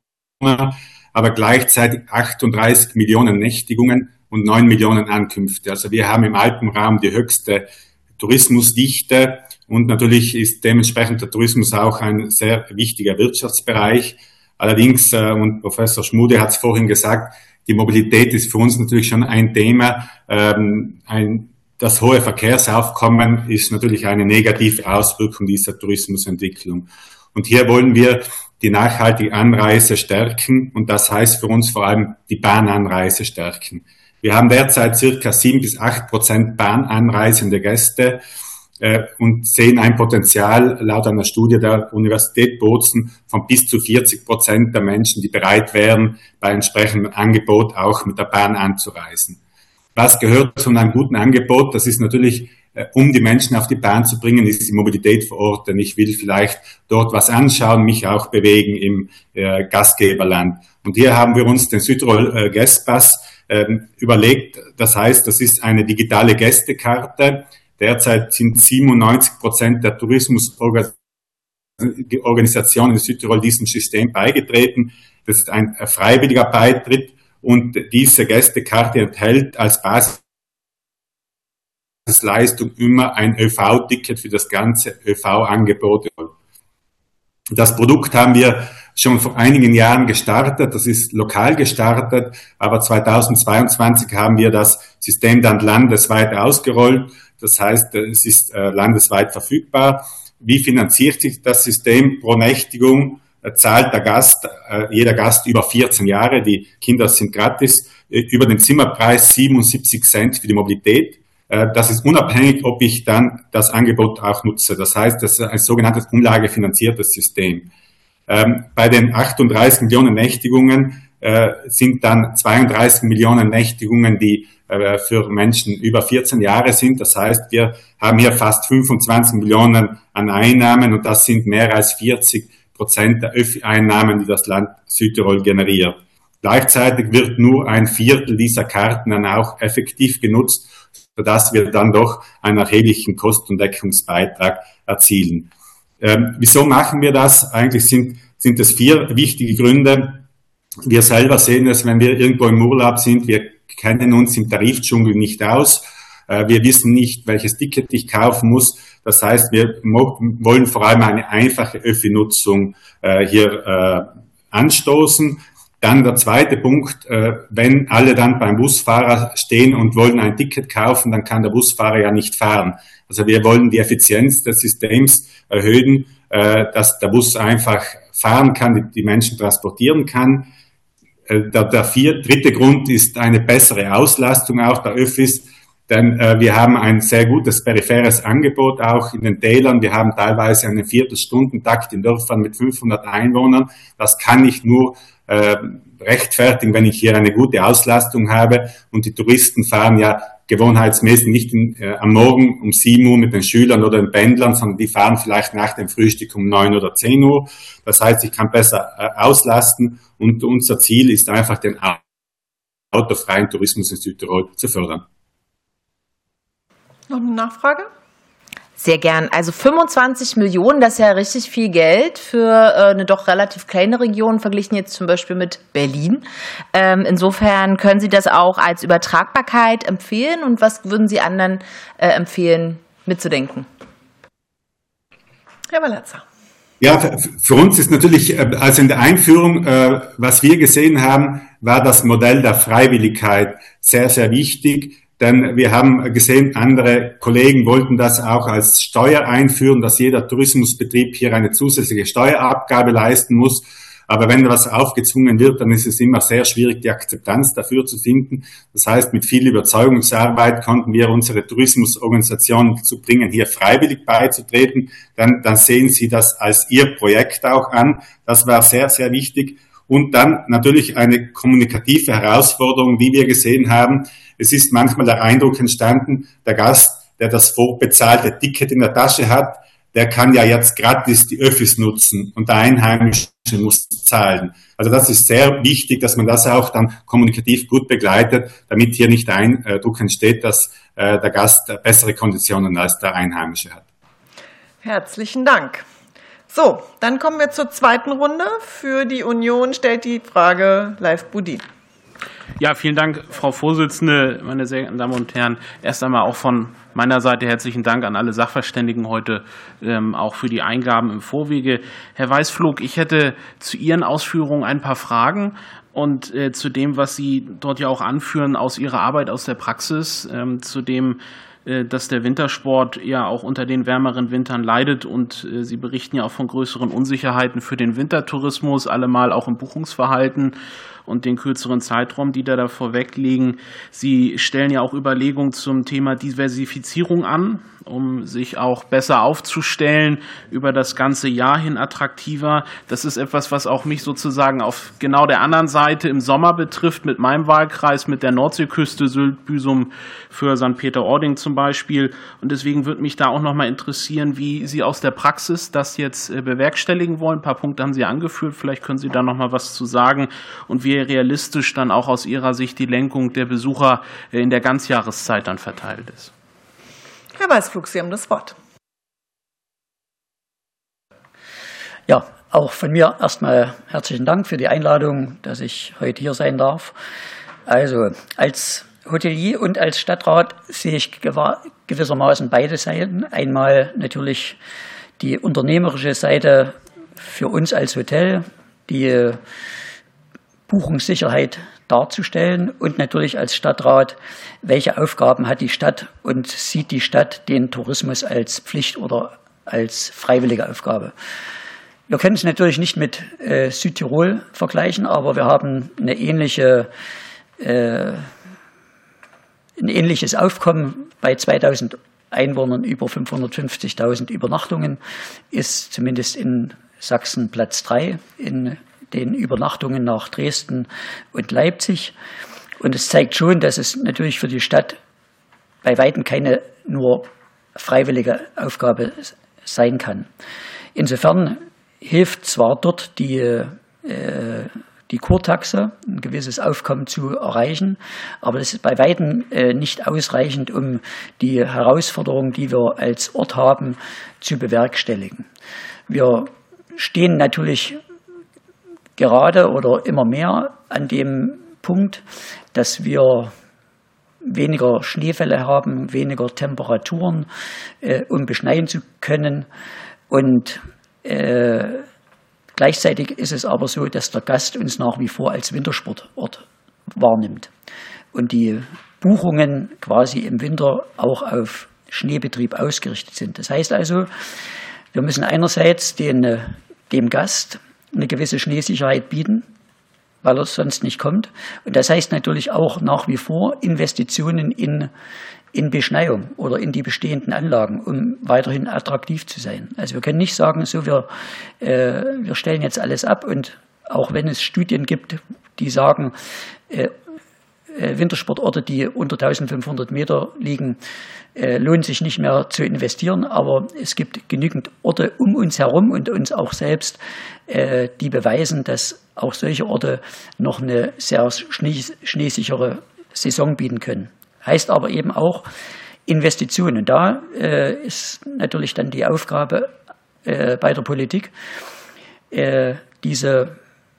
aber gleichzeitig achtunddreißig Millionen Nächtigungen und neun Millionen Ankünfte. Also wir haben im Alpenraum die höchste Tourismusdichte und natürlich ist dementsprechend der Tourismus auch ein sehr wichtiger Wirtschaftsbereich. Allerdings, äh, und Professor Schmude hat es vorhin gesagt, die Mobilität ist für uns natürlich schon ein Thema. Ähm, ein Das hohe Verkehrsaufkommen ist natürlich eine negative Auswirkung dieser Tourismusentwicklung. Und hier wollen wir die nachhaltige Anreise stärken und das heißt für uns vor allem die Bahnanreise stärken. Wir haben derzeit circa sieben bis acht Prozent bahnanreisende Gäste äh, und sehen ein Potenzial laut einer Studie der Universität Bozen von bis zu vierzig Prozent der Menschen, die bereit wären, bei entsprechendem Angebot auch mit der Bahn anzureisen. Was gehört zu einem guten Angebot? Das ist natürlich, äh, um die Menschen auf die Bahn zu bringen, ist die Mobilität vor Ort. Denn ich will vielleicht dort was anschauen, mich auch bewegen im äh, Gastgeberland. Und hier haben wir uns den Südtirol äh, Guest Pass äh, überlegt. Das heißt, das ist eine digitale Gästekarte. Derzeit sind siebenundneunzig Prozent der Tourismusorganisationen in Südtirol diesem System beigetreten. Das ist ein äh, freiwilliger Beitritt. Und diese Gästekarte enthält als Basisleistung immer ein ÖV-Ticket für das ganze ÖV-Angebot. Das Produkt haben wir schon vor einigen Jahren gestartet, das ist lokal gestartet, aber zweitausendzweiundzwanzig haben wir das System dann landesweit ausgerollt. Das heißt, es ist landesweit verfügbar. Wie finanziert sich das System pro Nächtigung? Zahlt der Gast, äh, jeder Gast über vierzehn Jahre, die Kinder sind gratis, äh, über den Zimmerpreis siebenundsiebzig Cent für die Mobilität. Äh, das ist unabhängig, ob ich dann das Angebot auch nutze. Das heißt, das ist ein sogenanntes umlagefinanziertes System. Ähm, bei den achtunddreißig Millionen Nächtigungen äh, sind dann zweiunddreißig Millionen Nächtigungen, die äh, für Menschen über vierzehn Jahre sind. Das heißt, wir haben hier fast fünfundzwanzig Millionen an Einnahmen und das sind mehr als vierzig Prozent der Öffi-Einnahmen, die das Land Südtirol generiert. Gleichzeitig wird nur ein Viertel dieser Karten dann auch effektiv genutzt, sodass wir dann doch einen erheblichen Kostendeckungsbeitrag erzielen. Ähm, wieso machen wir das? Eigentlich sind, sind es vier wichtige Gründe. Wir selber sehen es, wenn wir irgendwo im Urlaub sind, wir kennen uns im Tarifdschungel nicht aus. Wir wissen nicht, welches Ticket ich kaufen muss. Das heißt, wir wollen vor allem eine einfache Öffi-Nutzung äh, hier äh, anstoßen. Dann der zweite Punkt, äh, wenn alle dann beim Busfahrer stehen und wollen ein Ticket kaufen, dann kann der Busfahrer ja nicht fahren. Also wir wollen die Effizienz des Systems erhöhen, äh, dass der Bus einfach fahren kann, die, die Menschen transportieren kann. Äh, der der vier, dritte Grund ist eine bessere Auslastung auch der Öffis. Denn äh, wir haben ein sehr gutes peripheres Angebot auch in den Tälern. Wir haben teilweise einen Viertelstundentakt in Dörfern mit fünfhundert Einwohnern. Das kann ich nur äh, rechtfertigen, wenn ich hier eine gute Auslastung habe. Und die Touristen fahren ja gewohnheitsmäßig nicht in, äh, am Morgen um sieben Uhr mit den Schülern oder den Pendlern, sondern die fahren vielleicht nach dem Frühstück um neun oder zehn Uhr. Das heißt, ich kann besser äh, auslasten. Und unser Ziel ist einfach, den autofreien Tourismus in Südtirol zu fördern. Noch eine Nachfrage? Sehr gern. Also fünfundzwanzig Millionen, das ist ja richtig viel Geld für äh, eine doch relativ kleine Region, verglichen jetzt zum Beispiel mit Berlin. Ähm, insofern können Sie das auch als Übertragbarkeit empfehlen und was würden Sie anderen äh, empfehlen, mitzudenken? Herr Balazar. Ja, für uns ist natürlich, also in der Einführung, was wir gesehen haben, war das Modell der Freiwilligkeit sehr, sehr wichtig. Denn wir haben gesehen, andere Kollegen wollten das auch als Steuer einführen, dass jeder Tourismusbetrieb hier eine zusätzliche Steuerabgabe leisten muss. Aber wenn was aufgezwungen wird, dann ist es immer sehr schwierig, die Akzeptanz dafür zu finden. Das heißt, mit viel Überzeugungsarbeit konnten wir unsere Tourismusorganisationen dazu bringen, hier freiwillig beizutreten. Dann, dann sehen sie das als ihr Projekt auch an. Das war sehr, sehr wichtig. Und dann natürlich eine kommunikative Herausforderung, wie wir gesehen haben. Es ist manchmal der Eindruck entstanden, der Gast, der das vorbezahlte Ticket in der Tasche hat, der kann ja jetzt gratis die Öffis nutzen und der Einheimische muss zahlen. Also das ist sehr wichtig, dass man das auch dann kommunikativ gut begleitet, damit hier nicht der Eindruck entsteht, dass äh, der Gast bessere Konditionen als der Einheimische hat. Herzlichen Dank. So, dann kommen wir zur zweiten Runde. Für die Union stellt die Frage Leif Budin. Ja, vielen Dank, Frau Vorsitzende, meine sehr geehrten Damen und Herren. Erst einmal auch von meiner Seite herzlichen Dank an alle Sachverständigen heute, ähm, auch für die Eingaben im Vorwege. Herr Weißflog, ich hätte zu Ihren Ausführungen ein paar Fragen und äh, zu dem, was Sie dort ja auch anführen aus Ihrer Arbeit, aus der Praxis, ähm, zu dem, äh, dass der Wintersport ja auch unter den wärmeren Wintern leidet und äh, Sie berichten ja auch von größeren Unsicherheiten für den Wintertourismus, allemal auch im Buchungsverhalten und den kürzeren Zeitraum, die da davor wegliegen. Sie stellen ja auch Überlegungen zum Thema Diversifizierung an, um sich auch besser aufzustellen, über das ganze Jahr hin attraktiver. Das ist etwas, was auch mich sozusagen auf genau der anderen Seite im Sommer betrifft, mit meinem Wahlkreis, mit der Nordseeküste, Sylt, Büsum für Sankt Peter-Ording zum Beispiel. Und deswegen würde mich da auch noch mal interessieren, wie Sie aus der Praxis das jetzt bewerkstelligen wollen. Ein paar Punkte haben Sie angeführt, vielleicht können Sie da noch mal was zu sagen und wie realistisch dann auch aus Ihrer Sicht die Lenkung der Besucher in der Ganzjahreszeit dann verteilt ist. Herr Weißflug, Sie haben das Wort. Ja, auch von mir erstmal herzlichen Dank für die Einladung, dass ich heute hier sein darf. Also als Hotelier und als Stadtrat sehe ich gewissermaßen beide Seiten. Einmal natürlich die unternehmerische Seite für uns als Hotel, die Buchungssicherheit darzustellen und natürlich als Stadtrat, welche Aufgaben hat die Stadt und sieht die Stadt den Tourismus als Pflicht oder als freiwillige Aufgabe. Wir können es natürlich nicht mit äh, Südtirol vergleichen, aber wir haben eine ähnliche, äh, ein ähnliches Aufkommen bei zweitausend Einwohnern, über fünfhundertfünfzigtausend Übernachtungen, ist zumindest in Sachsen Platz drei in den Übernachtungen nach Dresden und Leipzig. Und es zeigt schon, dass es natürlich für die Stadt bei weitem keine nur freiwillige Aufgabe sein kann. Insofern hilft zwar dort die, äh, die Kurtaxe, ein gewisses Aufkommen zu erreichen, aber das ist bei weitem äh, nicht ausreichend, um die Herausforderungen, die wir als Ort haben, zu bewerkstelligen. Wir stehen natürlich gerade oder immer mehr an dem Punkt, dass wir weniger Schneefälle haben, weniger Temperaturen, äh, um beschneien zu können. Und äh, gleichzeitig ist es aber so, dass der Gast uns nach wie vor als Wintersportort wahrnimmt. Und die Buchungen quasi im Winter auch auf Schneebetrieb ausgerichtet sind. Das heißt also, wir müssen einerseits den, dem Gast eine gewisse Schneesicherheit bieten, weil er sonst nicht kommt. Und das heißt natürlich auch nach wie vor Investitionen in, in Beschneiung oder in die bestehenden Anlagen, um weiterhin attraktiv zu sein. Also wir können nicht sagen, so wir, äh, wir stellen jetzt alles ab. Und auch wenn es Studien gibt, die sagen, äh, Wintersportorte, die unter eintausendfünfhundert Meter liegen, äh, lohnt sich nicht mehr zu investieren. Aber es gibt genügend Orte um uns herum und uns auch selbst, äh, die beweisen, dass auch solche Orte noch eine sehr schnee, schneesichere Saison bieten können. Heißt aber eben auch, Investitionen. Da äh, ist natürlich dann die Aufgabe äh, bei der Politik, äh, diese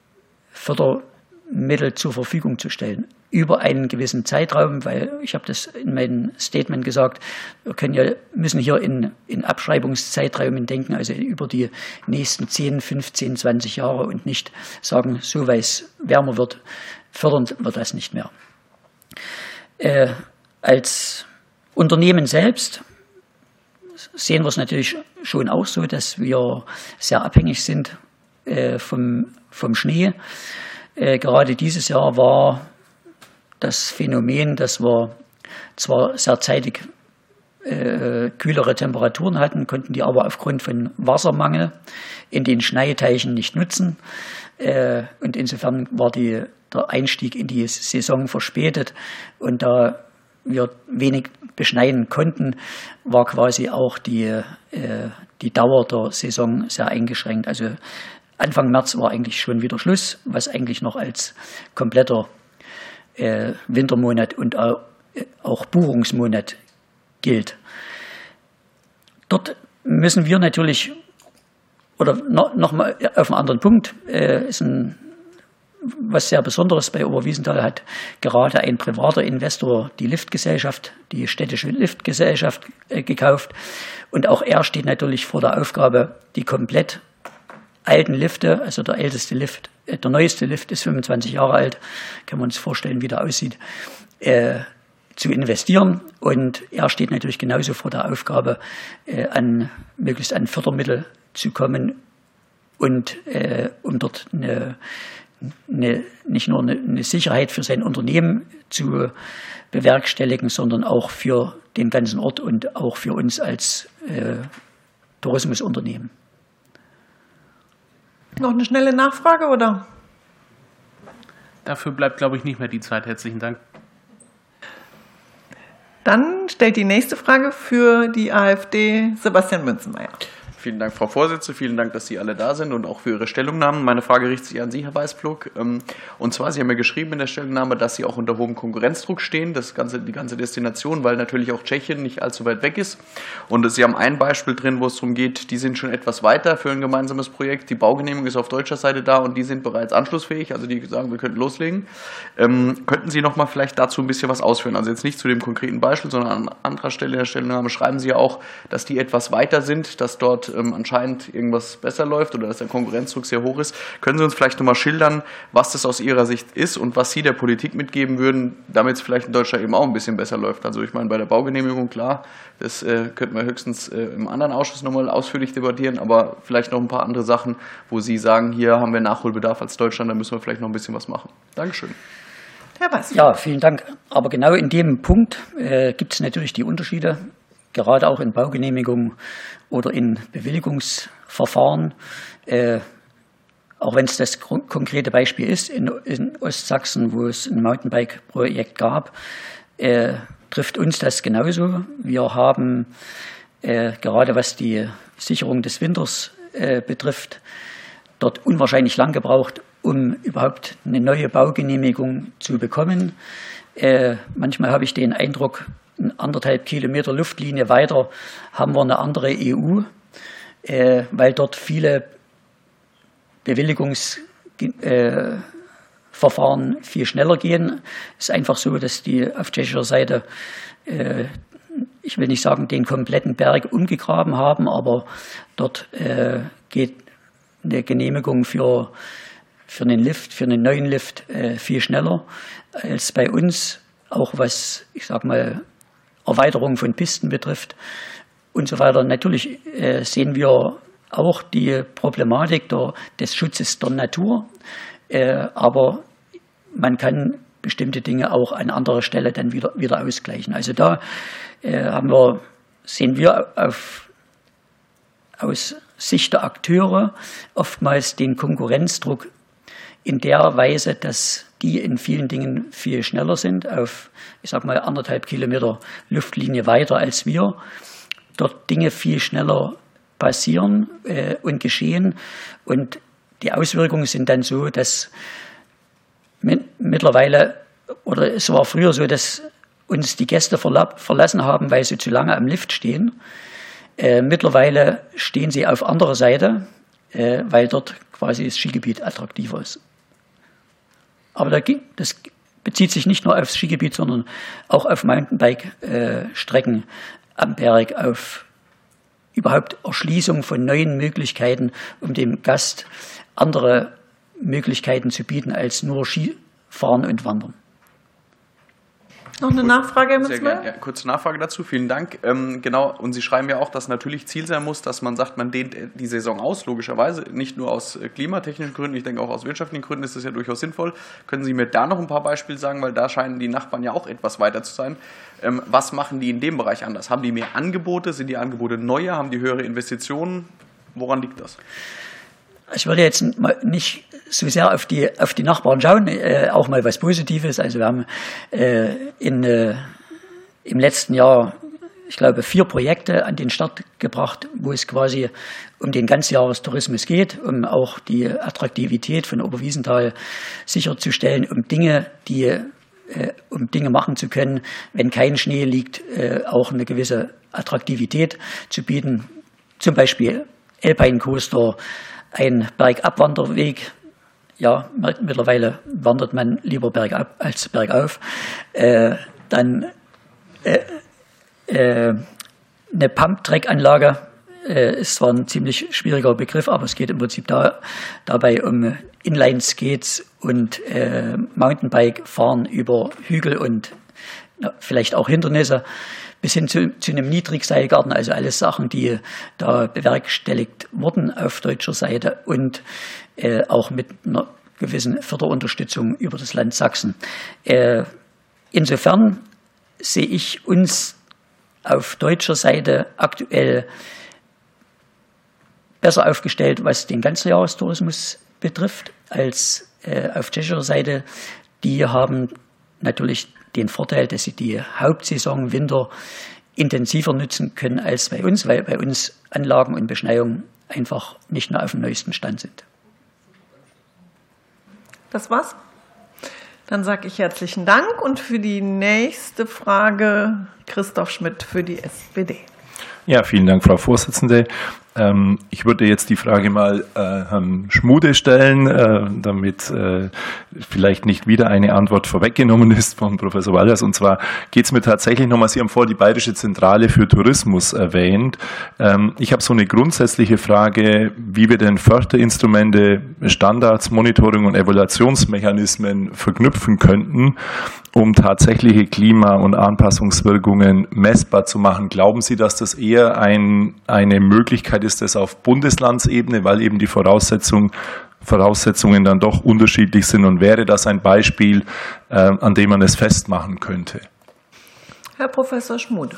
Fördermittel zur Verfügung zu stellen über einen gewissen Zeitraum, weil ich habe das in meinem Statement gesagt, wir können ja, müssen hier in, in Abschreibungszeiträumen denken, also über die nächsten zehn, fünfzehn, zwanzig Jahre und nicht sagen, so weil es wärmer wird, fördern wir das nicht mehr. Äh, als Unternehmen selbst sehen wir es natürlich schon auch so, dass wir sehr abhängig sind äh, vom, vom Schnee. Äh, gerade dieses Jahr war das Phänomen, dass wir zwar sehr zeitig äh, kühlere Temperaturen hatten, konnten die aber aufgrund von Wassermangel in den Schneeteichen nicht nutzen. Äh, und insofern war die, der Einstieg in die Saison verspätet. Und da wir wenig beschneien konnten, war quasi auch die, äh, die Dauer der Saison sehr eingeschränkt. Also Anfang März war eigentlich schon wieder Schluss, was eigentlich noch als kompletter äh, Wintermonat und auch, äh, auch Buchungsmonat gilt. Dort müssen wir natürlich, oder noch, noch mal auf einen anderen Punkt, äh, ist ein was sehr Besonderes bei Oberwiesenthal hat gerade ein privater Investor die Liftgesellschaft, die städtische Liftgesellschaft äh, gekauft. Und auch er steht natürlich vor der Aufgabe, die komplett alten Lifte, also der älteste Lift, äh, der neueste Lift ist fünfundzwanzig Jahre alt, kann man uns vorstellen, wie der aussieht, äh, zu investieren. Und er steht natürlich genauso vor der Aufgabe, äh, an, möglichst an Fördermittel zu kommen und äh, um dort eine Eine, nicht nur eine, eine Sicherheit für sein Unternehmen zu bewerkstelligen, sondern auch für den ganzen Ort und auch für uns als äh, Tourismusunternehmen. Noch eine schnelle Nachfrage, oder? Dafür bleibt, glaube ich, nicht mehr die Zeit. Herzlichen Dank. Dann stellt die nächste Frage für die AfD Sebastian Münzenmaier. Vielen Dank, Frau Vorsitzende. Vielen Dank, dass Sie alle da sind und auch für Ihre Stellungnahmen. Meine Frage richtet sich an Sie, Herr Weißflog. Und zwar, Sie haben ja geschrieben in der Stellungnahme, dass Sie auch unter hohem Konkurrenzdruck stehen, das ganze, die ganze Destination, weil natürlich auch Tschechien nicht allzu weit weg ist. Und Sie haben ein Beispiel drin, wo es darum geht, die sind schon etwas weiter für ein gemeinsames Projekt. Die Baugenehmigung ist auf deutscher Seite da und die sind bereits anschlussfähig, also die sagen, wir könnten loslegen. Ähm, könnten Sie noch mal vielleicht dazu ein bisschen was ausführen? Also jetzt nicht zu dem konkreten Beispiel, sondern an anderer Stelle in der Stellungnahme schreiben Sie ja auch, dass die etwas weiter sind, dass dort ähm, anscheinend irgendwas besser läuft oder dass der Konkurrenzdruck sehr hoch ist. Können Sie uns vielleicht noch mal schildern, was das aus Ihrer Sicht ist und was Sie der Politik mitgeben würden, damit es vielleicht in Deutschland eben auch ein bisschen besser läuft? Also ich meine, bei der Baugenehmigung, klar, das äh, könnten wir höchstens äh, im anderen Ausschuss noch mal ausführlich debattieren, aber vielleicht noch ein paar andere Sachen, wo Sie sagen, hier haben wir Nachholbedarf als Deutschland, da müssen wir vielleicht noch ein bisschen was machen. Dankeschön. Herr Weiß. Ja, vielen Dank. Aber genau in dem Punkt äh, gibt es natürlich die Unterschiede, gerade auch in Baugenehmigungen oder in Bewilligungsverfahren. Äh, auch wenn es das konkrete Beispiel ist, in, in Ostsachsen, wo es ein Mountainbike-Projekt gab, äh, trifft uns das genauso. Wir haben äh, gerade was die Sicherung des Winters äh, betrifft, dort unwahrscheinlich lang gebraucht, um überhaupt eine neue Baugenehmigung zu bekommen. Äh, manchmal habe ich den Eindruck, anderthalb Kilometer Luftlinie weiter haben wir eine andere E U, äh, weil dort viele Bewilligungsverfahren äh, viel schneller gehen. Es ist einfach so, dass die auf tschechischer Seite, äh, ich will nicht sagen, den kompletten Berg umgegraben haben, aber dort äh, geht eine Genehmigung für, für einen Lift, für einen neuen Lift äh, viel schneller als bei uns, auch was, ich sag mal, Erweiterung von Pisten betrifft und so weiter. Natürlich äh, sehen wir auch die Problematik der, des Schutzes der Natur, äh, aber man kann bestimmte Dinge auch an anderer Stelle dann wieder, wieder ausgleichen. Also da äh, haben wir, sehen wir auf, aus Sicht der Akteure oftmals den Konkurrenzdruck in der Weise, dass die in vielen Dingen viel schneller sind, auf, ich sag mal, anderthalb Kilometer Luftlinie weiter als wir, dort Dinge viel schneller passieren äh, und geschehen. Und die Auswirkungen sind dann so, dass mit, mittlerweile, oder es war früher so, dass uns die Gäste verla- verlassen haben, weil sie zu lange am Lift stehen. Äh, mittlerweile stehen sie auf anderer Seite, äh, weil dort quasi das Skigebiet attraktiver ist. Aber da, das bezieht sich nicht nur aufs Skigebiet, sondern auch auf Mountainbike-Strecken am Berg, auf überhaupt Erschließung von neuen Möglichkeiten, um dem Gast andere Möglichkeiten zu bieten als nur Skifahren und Wandern. Noch eine Nachfrage, Herr Sehr Mützler? gerne. Ja, kurze Nachfrage dazu. Vielen Dank. Ähm, genau, und Sie schreiben ja auch, dass natürlich Ziel sein muss, dass man sagt, man dehnt die Saison aus, logischerweise, nicht nur aus klimatechnischen Gründen, ich denke auch aus wirtschaftlichen Gründen ist das ja durchaus sinnvoll. Können Sie mir da noch ein paar Beispiele sagen, weil da scheinen die Nachbarn ja auch etwas weiter zu sein. Ähm, was machen die in dem Bereich anders? Haben die mehr Angebote? Sind die Angebote neuer? Haben die höhere Investitionen? Woran liegt das? Ich würde jetzt nicht so sehr auf die, auf die Nachbarn schauen, äh, auch mal was Positives. Also wir haben äh, in, äh, im letzten Jahr, ich glaube, vier Projekte an den Start gebracht, wo es quasi um den Ganzjahrestourismus geht, um auch die Attraktivität von Oberwiesenthal sicherzustellen, um Dinge, die, äh, um Dinge machen zu können, wenn kein Schnee liegt, äh, auch eine gewisse Attraktivität zu bieten. Zum Beispiel Alpine Coaster, ein Bergabwanderweg. Ja, mittlerweile wandert man lieber bergab als bergauf. Äh, dann äh, äh, eine Pump-Track-Anlage äh, ist zwar ein ziemlich schwieriger Begriff, aber es geht im Prinzip da, dabei um Inline-Skates und äh, Mountainbike-Fahren über Hügel und ja, vielleicht auch Hindernisse, bis hin zu, zu einem Niedrigseilgarten, also alles Sachen, die da bewerkstelligt wurden auf deutscher Seite und äh, auch mit einer gewissen Förderunterstützung über das Land Sachsen. Äh, insofern sehe ich uns auf deutscher Seite aktuell besser aufgestellt, was den Ganzjahrestourismus betrifft, als äh, auf tschechischer Seite. Die haben natürlich den Vorteil, dass sie die Hauptsaison Winter intensiver nutzen können als bei uns, weil bei uns Anlagen und Beschneiung einfach nicht mehr auf dem neuesten Stand sind. Das war's. Dann sage ich herzlichen Dank und für die nächste Frage Christoph Schmidt für die S P D. Ja, vielen Dank, Frau Vorsitzende. Ähm, ich würde jetzt die Frage mal äh, Herrn Schmude stellen, äh, damit äh, vielleicht nicht wieder eine Antwort vorweggenommen ist von Professor Wallers. Und zwar geht es mir tatsächlich nochmal, Sie haben vor die Bayerische Zentrale für Tourismus erwähnt. Ähm, ich habe so eine grundsätzliche Frage, wie wir denn Förderinstrumente, Standards, Monitoring und Evaluationsmechanismen verknüpfen könnten, um tatsächliche Klima- und Anpassungswirkungen messbar zu machen. Glauben Sie, dass das eher ein, eine Möglichkeit ist, das auf Bundeslandsebene, weil eben die Voraussetzungen, Voraussetzungen dann doch unterschiedlich sind? Und wäre das ein Beispiel, äh, an dem man es festmachen könnte? Herr Professor Schmude.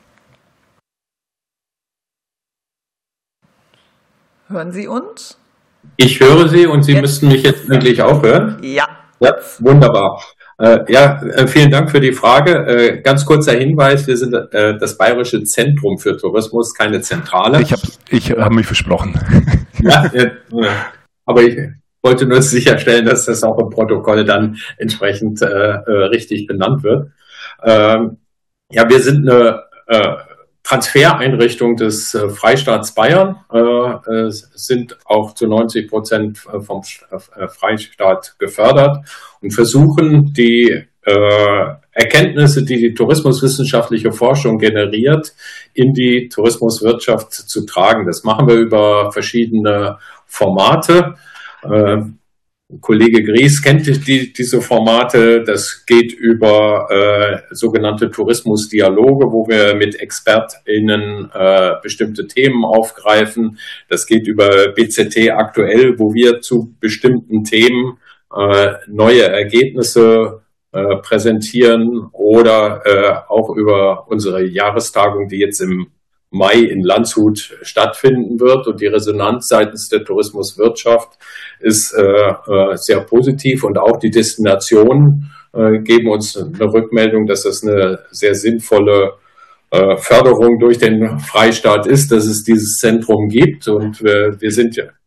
Hören Sie uns? Ich höre Sie und Sie Jetzt. müssten mich jetzt eigentlich auch hören. Ja. Ja, wunderbar. Äh, ja, äh, vielen Dank für die Frage. Äh, ganz kurzer Hinweis, wir sind äh, das Bayerische Zentrum für Tourismus, keine Zentrale. Ich habe ich hab mich versprochen. Ja, äh, aber ich wollte nur sicherstellen, dass das auch im Protokoll dann entsprechend äh, äh, richtig benannt wird. Ähm, ja, wir sind eine äh, Transfereinrichtung des äh, Freistaats Bayern, äh, äh, sind auch zu neunzig Prozent vom äh, Freistaat gefördert und versuchen, die äh, Erkenntnisse, die die tourismuswissenschaftliche Forschung generiert, in die Tourismuswirtschaft zu tragen. Das machen wir über verschiedene Formate. Äh, Kollege Gries kennt die, diese Formate. Das geht über äh, sogenannte Tourismusdialoge, wo wir mit ExpertInnen äh, bestimmte Themen aufgreifen. Das geht über B Z T aktuell, wo wir zu bestimmten Themen äh, neue Ergebnisse äh, präsentieren, oder äh, auch über unsere Jahrestagung, die jetzt im Mai in Landshut stattfinden wird, und die Resonanz seitens der Tourismuswirtschaft ist äh, äh, sehr positiv, und auch die Destinationen äh, geben uns eine Rückmeldung, dass das eine sehr sinnvolle äh, Förderung durch den Freistaat ist, dass es dieses Zentrum gibt, und wir, wir sind ja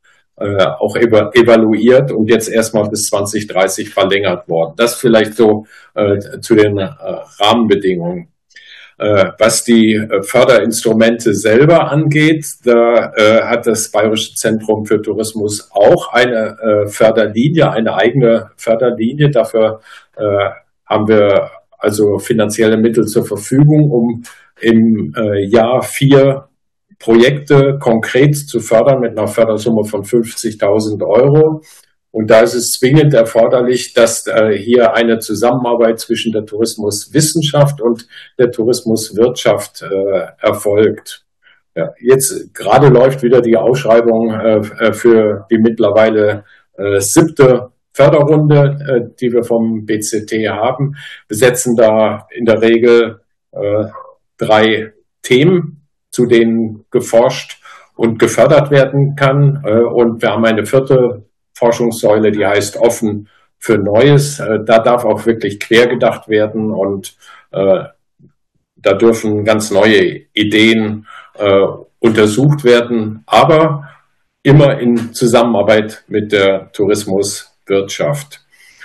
äh, auch eva evaluiert und jetzt erstmal bis zwanzig dreißig verlängert worden. Das vielleicht so äh, zu den äh, Rahmenbedingungen. Äh, was die äh, Förderinstrumente selber angeht, da äh, hat das Bayerische Zentrum für Tourismus auch eine äh, Förderlinie, eine eigene Förderlinie. Dafür äh, haben wir also finanzielle Mittel zur Verfügung, um im äh, Jahr vier Projekte konkret zu fördern mit einer Fördersumme von fünfzigtausend Euro. Und da ist es zwingend erforderlich, dass äh, hier eine Zusammenarbeit zwischen der Tourismuswissenschaft und der Tourismuswirtschaft äh, erfolgt. Ja, jetzt gerade läuft wieder die Ausschreibung äh, für die mittlerweile äh, siebte Förderrunde, äh, die wir vom B C T haben. Wir setzen da in der Regel äh, drei Themen, zu denen geforscht und gefördert werden kann. Äh, und wir haben eine vierte Forschungssäule, die heißt offen für Neues. Da darf auch wirklich quer gedacht werden und äh, da dürfen ganz neue Ideen äh, untersucht werden, aber immer in Zusammenarbeit mit der Tourismuswirtschaft.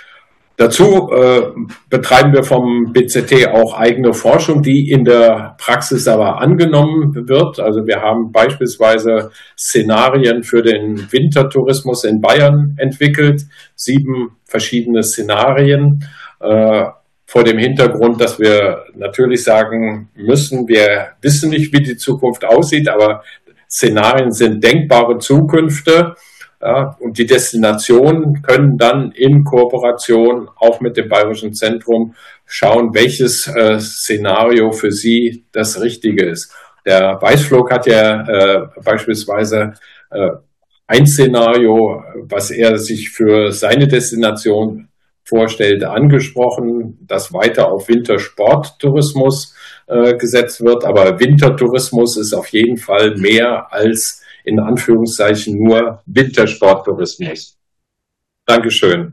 Dazu äh, betreiben wir vom B Z T auch eigene Forschung, die in der Praxis aber angenommen wird. Also wir haben beispielsweise Szenarien für den Wintertourismus in Bayern entwickelt, sieben verschiedene Szenarien, äh, vor dem Hintergrund, dass wir natürlich sagen müssen, wir wissen nicht, wie die Zukunft aussieht, aber Szenarien sind denkbare Zukünfte. Ja, und die Destinationen können dann in Kooperation auch mit dem Bayerischen Zentrum schauen, welches äh, Szenario für sie das Richtige ist. Der Weißflog hat ja äh, beispielsweise äh, ein Szenario, was er sich für seine Destination vorstellt, angesprochen, dass weiter auf Wintersporttourismus äh, gesetzt wird. Aber Wintertourismus ist auf jeden Fall mehr als in Anführungszeichen nur Wintersporttourismus. Dankeschön.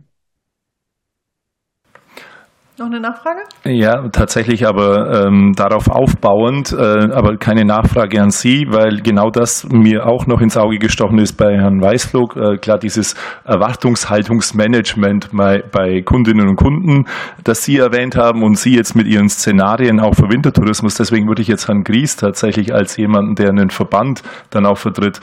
Noch eine Nachfrage? Ja, tatsächlich, aber ähm, darauf aufbauend, äh, aber keine Nachfrage an Sie, weil genau das mir auch noch ins Auge gestochen ist bei Herrn Weißflog. Äh, klar, dieses Erwartungshaltungsmanagement bei, bei Kundinnen und Kunden, das Sie erwähnt haben und Sie jetzt mit Ihren Szenarien auch für Wintertourismus. Deswegen würde ich jetzt Herrn Gries tatsächlich als jemanden, der einen Verband dann auch vertritt,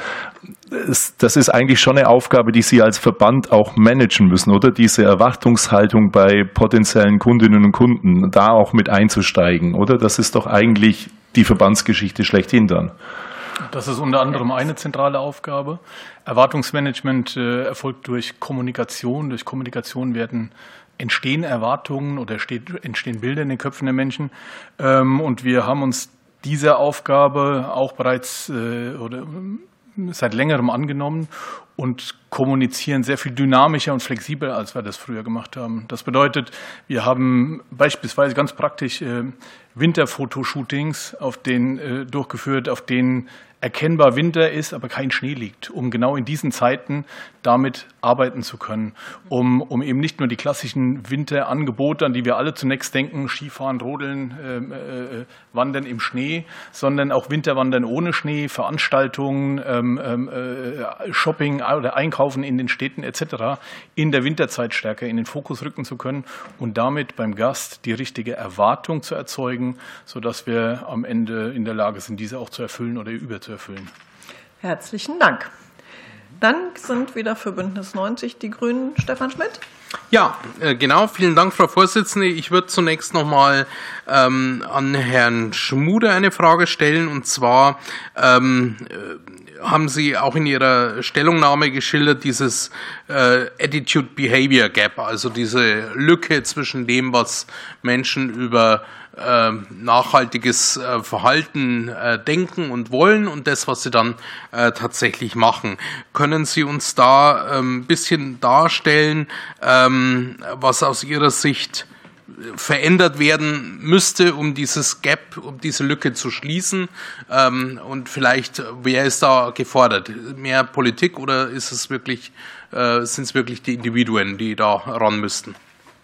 das ist eigentlich schon eine Aufgabe, die Sie als Verband auch managen müssen, oder? Diese Erwartungshaltung bei potenziellen Kundinnen und Kunden, da auch mit einzusteigen, oder? Das ist doch eigentlich die Verbandsgeschichte schlechthin dann. Das ist unter anderem eine zentrale Aufgabe. Erwartungsmanagement äh, erfolgt durch Kommunikation. Durch Kommunikation werden entstehen Erwartungen oder steht, entstehen Bilder in den Köpfen der Menschen. Ähm, und wir haben uns diese Aufgabe auch bereits äh, oder seit längerem angenommen und kommunizieren sehr viel dynamischer und flexibler, als wir das früher gemacht haben. Das bedeutet, wir haben beispielsweise ganz praktisch äh, Winterfotoshootings auf den, äh, durchgeführt, auf denen erkennbar Winter ist, aber kein Schnee liegt, um genau in diesen Zeiten damit arbeiten zu können, um, um eben nicht nur die klassischen Winterangebote, an die wir alle zunächst denken, Skifahren, Rodeln, äh, äh, Wandern im Schnee, sondern auch Winterwandern ohne Schnee, Veranstaltungen, ähm, äh, Shopping oder Einkaufen in den Städten et cetera in der Winterzeit stärker in den Fokus rücken zu können und damit beim Gast die richtige Erwartung zu erzeugen, sodass wir am Ende in der Lage sind, diese auch zu erfüllen oder überzuerfüllen. Herzlichen Dank. Dann sind wieder für Bündnis neunzig die Grünen. Stefan Schmidt. Ja, genau. Vielen Dank, Frau Vorsitzende. Ich würde zunächst noch mal ähm, an Herrn Schmude eine Frage stellen. Und zwar ähm, haben Sie auch in Ihrer Stellungnahme geschildert, dieses äh, Attitude-Behavior-Gap, also diese Lücke zwischen dem, was Menschen über äh, nachhaltiges äh, Verhalten äh, denken und wollen und das, was sie dann äh, tatsächlich machen. Können Sie uns da ein ähm, bisschen darstellen, ähm, was aus Ihrer Sicht verändert werden müsste, um dieses Gap, um diese Lücke zu schließen? Ähm, und vielleicht, wer ist da gefordert? Mehr Politik oder ist es wirklich, äh, sind es wirklich die Individuen, die da ran müssten?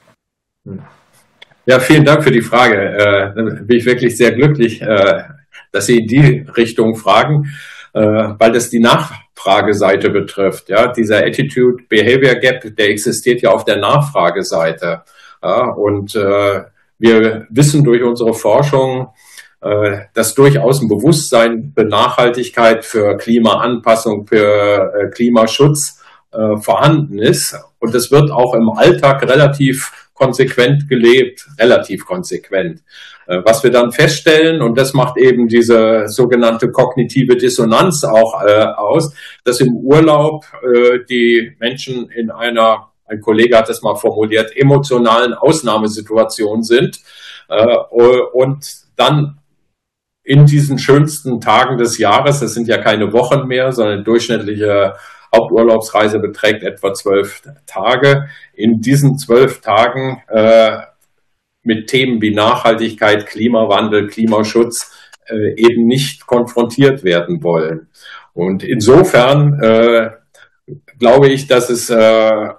Ja, vielen Dank für die Frage. Äh, da bin ich wirklich sehr glücklich, äh, dass Sie in die Richtung fragen, äh, weil das die Nach Frageseite betrifft. Ja, dieser Attitude-Behavior Gap, der existiert ja auf der Nachfrageseite. Ja, und äh, wir wissen durch unsere Forschung, äh, dass durchaus ein Bewusstsein für Nachhaltigkeit, für Klimaanpassung, für äh, Klimaschutz äh, vorhanden ist. Und es wird auch im Alltag relativ konsequent gelebt, relativ konsequent. Was wir dann feststellen, und das macht eben diese sogenannte kognitive Dissonanz auch äh, aus, dass im Urlaub äh, die Menschen in einer, ein Kollege hat es mal formuliert, emotionalen Ausnahmesituation sind äh, und dann in diesen schönsten Tagen des Jahres, das sind ja keine Wochen mehr, sondern durchschnittliche Haupturlaubsreise beträgt etwa zwölf Tage. In diesen zwölf Tagen äh, mit Themen wie Nachhaltigkeit, Klimawandel, Klimaschutz äh, eben nicht konfrontiert werden wollen. Und insofern äh, glaube ich, dass es äh,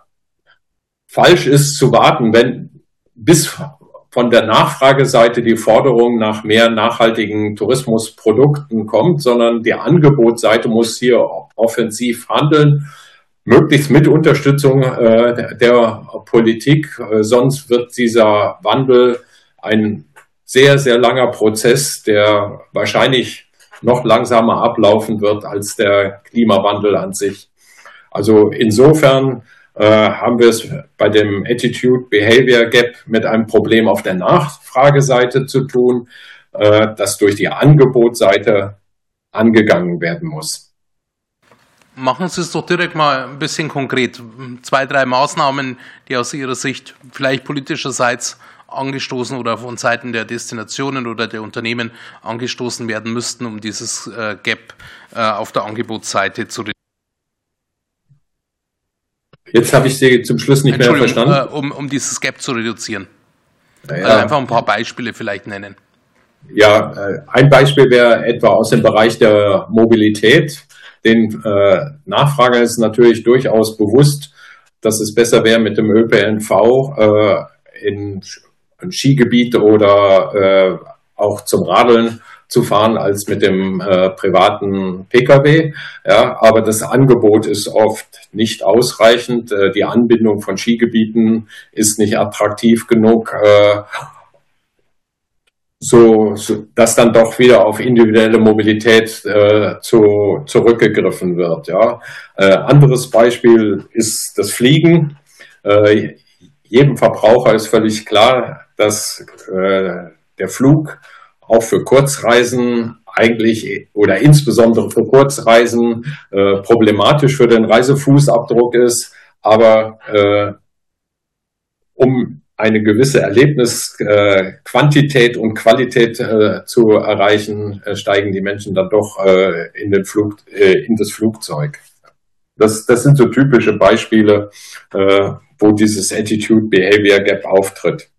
falsch ist zu warten, wenn bis von der Nachfrageseite die Forderung nach mehr nachhaltigen Tourismusprodukten kommt, sondern die Angebotsseite muss hier offensiv handeln, möglichst mit Unterstützung äh, der Politik. Äh, sonst wird dieser Wandel ein sehr, sehr langer Prozess, der wahrscheinlich noch langsamer ablaufen wird als der Klimawandel an sich. Also insofern äh, haben wir es bei dem Attitude-Behavior Gap mit einem Problem auf der Nachfrageseite zu tun, äh, das durch die Angebotsseite angegangen werden muss. Machen Sie es doch direkt mal ein bisschen konkret. Zwei, drei Maßnahmen, die aus Ihrer Sicht vielleicht politischerseits angestoßen oder von Seiten der Destinationen oder der Unternehmen angestoßen werden müssten, um dieses äh, Gap äh, auf der Angebotsseite zu reduzieren. Jetzt habe ich Sie zum Schluss nicht mehr verstanden. Äh, um, um dieses Gap zu reduzieren. Naja. Also einfach ein paar Beispiele vielleicht nennen. Ja, äh, ein Beispiel wäre etwa aus dem Bereich der Mobilität. Den äh, Nachfragern ist natürlich durchaus bewusst, dass es besser wäre, mit dem Ö P N V äh, in ein Skigebiet oder äh, auch zum Radeln zu fahren, als mit dem äh, privaten P K W. Ja, aber das Angebot ist oft nicht ausreichend. Äh, die Anbindung von Skigebieten ist nicht attraktiv genug. Äh, So, so, dass dann doch wieder auf individuelle Mobilität äh, zu, zurückgegriffen wird. Ja. Äh, anderes Beispiel ist das Fliegen. Äh, jedem Verbraucher ist völlig klar, dass äh, der Flug auch für Kurzreisen eigentlich oder insbesondere für Kurzreisen äh, problematisch für den Reisefußabdruck ist. Aber äh, um eine gewisse Erlebnisquantität äh, und Qualität äh, zu erreichen, äh, steigen die Menschen dann doch äh, in, den Flug, äh, in das Flugzeug. Das, das sind so typische Beispiele, äh, wo dieses Attitude-Behavior Gap auftritt.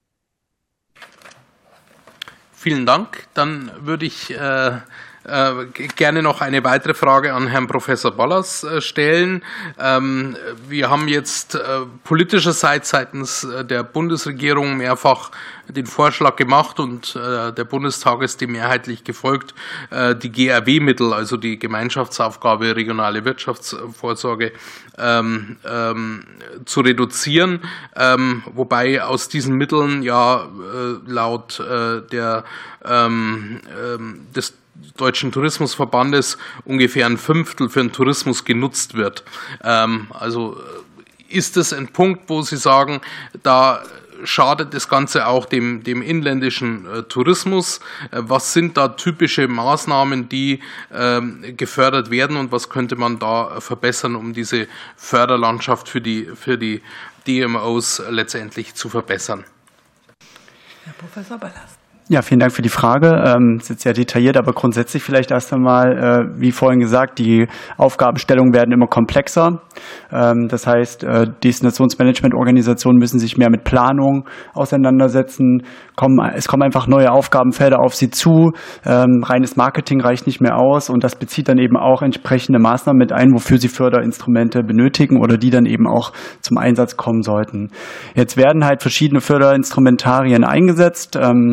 Vielen Dank. Dann würde ich äh, äh, gerne noch eine weitere Frage an Herrn Professor Ballas äh, stellen. Ähm, wir haben jetzt äh, politischerseits seitens der Bundesregierung mehrfach den Vorschlag gemacht und äh, der Bundestag ist dem mehrheitlich gefolgt, äh, die G R W-Mittel, also die Gemeinschaftsaufgabe regionale Wirtschaftsvorsorge, ähm, ähm, zu reduzieren, ähm, wobei aus diesen Mitteln ja äh, laut äh, der ähm, ähm, des Deutschen Tourismusverbandes ungefähr ein Fünftel für den Tourismus genutzt wird. Ähm, also ist das ein Punkt, wo Sie sagen, da schadet das Ganze auch dem, dem inländischen äh, Tourismus? Äh, was sind da typische Maßnahmen, die ähm, gefördert werden und was könnte man da verbessern, um diese Förderlandschaft für die, für die D M Os letztendlich zu verbessern? Herr Professor Ballas. Ja, vielen Dank für die Frage. Ähm, ist jetzt sehr detailliert, aber grundsätzlich vielleicht erst einmal, äh, wie vorhin gesagt, die Aufgabenstellungen werden immer komplexer. Ähm, das heißt, äh, Destinationsmanagementorganisationen müssen sich mehr mit Planung auseinandersetzen. Kommen, es kommen einfach neue Aufgabenfelder auf sie zu. Ähm, reines Marketing reicht nicht mehr aus und das bezieht dann eben auch entsprechende Maßnahmen mit ein, wofür sie Förderinstrumente benötigen oder die dann eben auch zum Einsatz kommen sollten. Jetzt werden halt verschiedene Förderinstrumentarien eingesetzt. Ähm,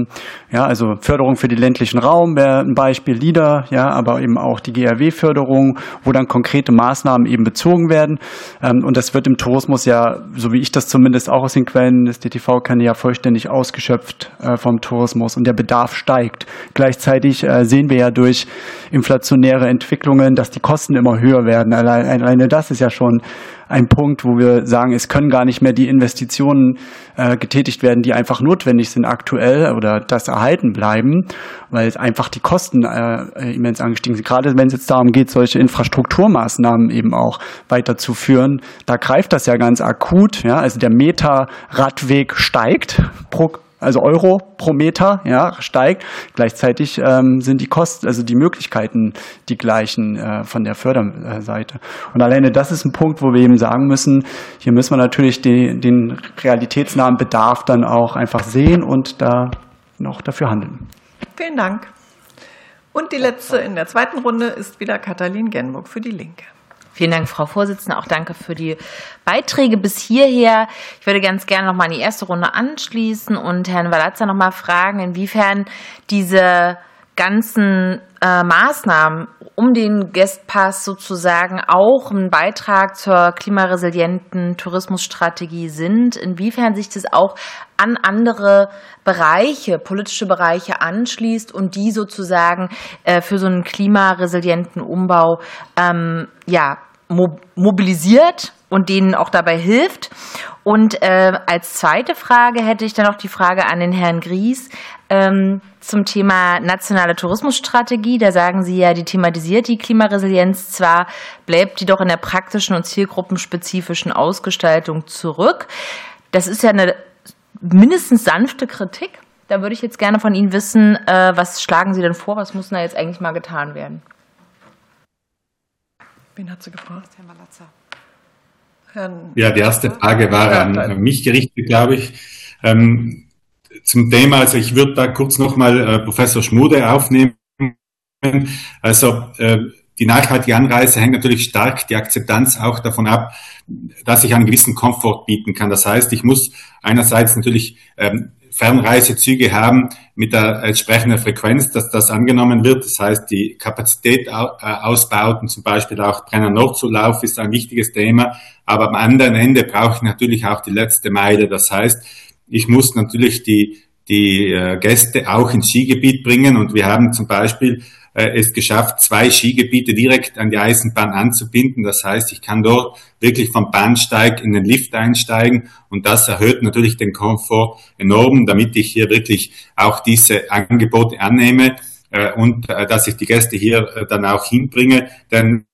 Ja, also Förderung für den ländlichen Raum wäre ein Beispiel, LEADER, ja, aber eben auch die G R W-Förderung, wo dann konkrete Maßnahmen eben bezogen werden. Und das wird im Tourismus ja, so wie ich das zumindest auch aus den Quellen des D T V kenne, ja vollständig ausgeschöpft vom Tourismus und der Bedarf steigt. Gleichzeitig sehen wir ja durch inflationäre Entwicklungen, dass die Kosten immer höher werden. Alleine das ist ja schon ein Punkt, wo wir sagen, es können gar nicht mehr die Investitionen äh, getätigt werden, die einfach notwendig sind aktuell oder das erhalten bleiben, weil es einfach die Kosten äh, immens angestiegen sind. Gerade wenn es jetzt darum geht, solche Infrastrukturmaßnahmen eben auch weiterzuführen, da greift das ja ganz akut. Ja? Also der Meter-Radweg steigt pro Also Euro pro Meter, ja, steigt. Gleichzeitig ähm, sind die Kosten, also die Möglichkeiten die gleichen äh, von der Förderseite. Und alleine das ist ein Punkt, wo wir eben sagen müssen, hier müssen wir natürlich die, den realitätsnahen Bedarf dann auch einfach sehen und da noch dafür handeln. Vielen Dank. Und die letzte in der zweiten Runde ist wieder Katalin Genburg für die Linke. Vielen Dank, Frau Vorsitzende. Auch danke für die Beiträge bis hierher. Ich würde ganz gerne noch mal an die erste Runde anschließen und Herrn Walazza noch mal fragen, inwiefern diese ganzen äh, Maßnahmen um den Guestpass sozusagen auch ein Beitrag zur klimaresilienten Tourismusstrategie sind, inwiefern sich das auch an andere Bereiche, politische Bereiche anschließt und die sozusagen äh, für so einen klimaresilienten Umbau ähm, ja, mo- mobilisiert und denen auch dabei hilft. Und äh, als zweite Frage hätte ich dann noch die Frage an den Herrn Gries ähm, zum Thema nationale Tourismusstrategie. Da sagen Sie ja, die thematisiert die Klimaresilienz zwar, bleibt die doch in der praktischen und zielgruppenspezifischen Ausgestaltung zurück. Das ist ja eine mindestens sanfte Kritik. Da würde ich jetzt gerne von Ihnen wissen, äh, was schlagen Sie denn vor, was muss da jetzt eigentlich mal getan werden? Wen hat sie gefragt? Herr Walazza. Ja, die erste Frage war an mich gerichtet, glaube ich. Ähm, zum Thema, also ich würde da kurz nochmal äh, Professor Schmude aufnehmen. Also äh, die nachhaltige Anreise hängt natürlich stark die Akzeptanz auch davon ab, dass ich einen gewissen Komfort bieten kann. Das heißt, ich muss einerseits natürlich ähm, Fernreisezüge haben mit der entsprechenden Frequenz, dass das angenommen wird. Das heißt, die Kapazität ausbauten, zum Beispiel auch Brenner-Nordzulauf ist ein wichtiges Thema. Aber am anderen Ende brauche ich natürlich auch die letzte Meile. Das heißt, ich muss natürlich die, die Gäste auch ins Skigebiet bringen. Und wir haben zum Beispiel es geschafft, zwei Skigebiete direkt an die Eisenbahn anzubinden. Das heißt, ich kann dort wirklich vom Bahnsteig in den Lift einsteigen und das erhöht natürlich den Komfort enorm, damit ich hier wirklich auch diese Angebote annehme äh, und äh, dass ich die Gäste hier äh, dann auch hinbringe. Denn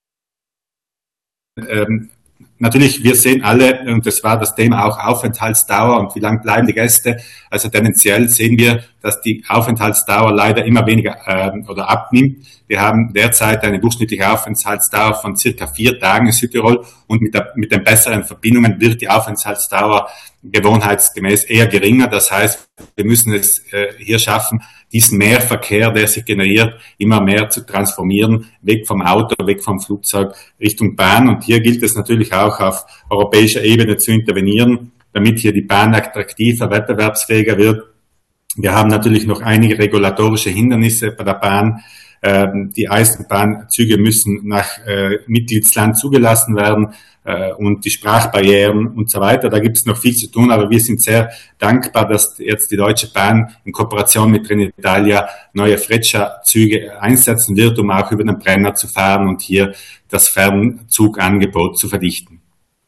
ähm, natürlich, wir sehen alle, und das war das Thema auch Aufenthaltsdauer und wie lange bleiben die Gäste. Also tendenziell sehen wir, dass die Aufenthaltsdauer leider immer weniger äh, oder abnimmt. Wir haben derzeit eine durchschnittliche Aufenthaltsdauer von circa vier Tagen in Südtirol und mit, der, mit den besseren Verbindungen wird die Aufenthaltsdauer gewohnheitsgemäß eher geringer. Das heißt, wir müssen es äh, hier schaffen, diesen Mehrverkehr, der sich generiert, immer mehr zu transformieren, weg vom Auto, weg vom Flugzeug Richtung Bahn. Und hier gilt es natürlich auch auf europäischer Ebene zu intervenieren, damit hier die Bahn attraktiver, wettbewerbsfähiger wird. Wir haben natürlich noch einige regulatorische Hindernisse bei der Bahn. Die Eisenbahnzüge müssen nach äh, Mitgliedsland zugelassen werden äh, und die Sprachbarrieren und so weiter. Da gibt es noch viel zu tun, aber wir sind sehr dankbar, dass jetzt die Deutsche Bahn in Kooperation mit Trenitalia neue Freccia-Züge einsetzen wird, um auch über den Brenner zu fahren und hier das Fernzugangebot zu verdichten.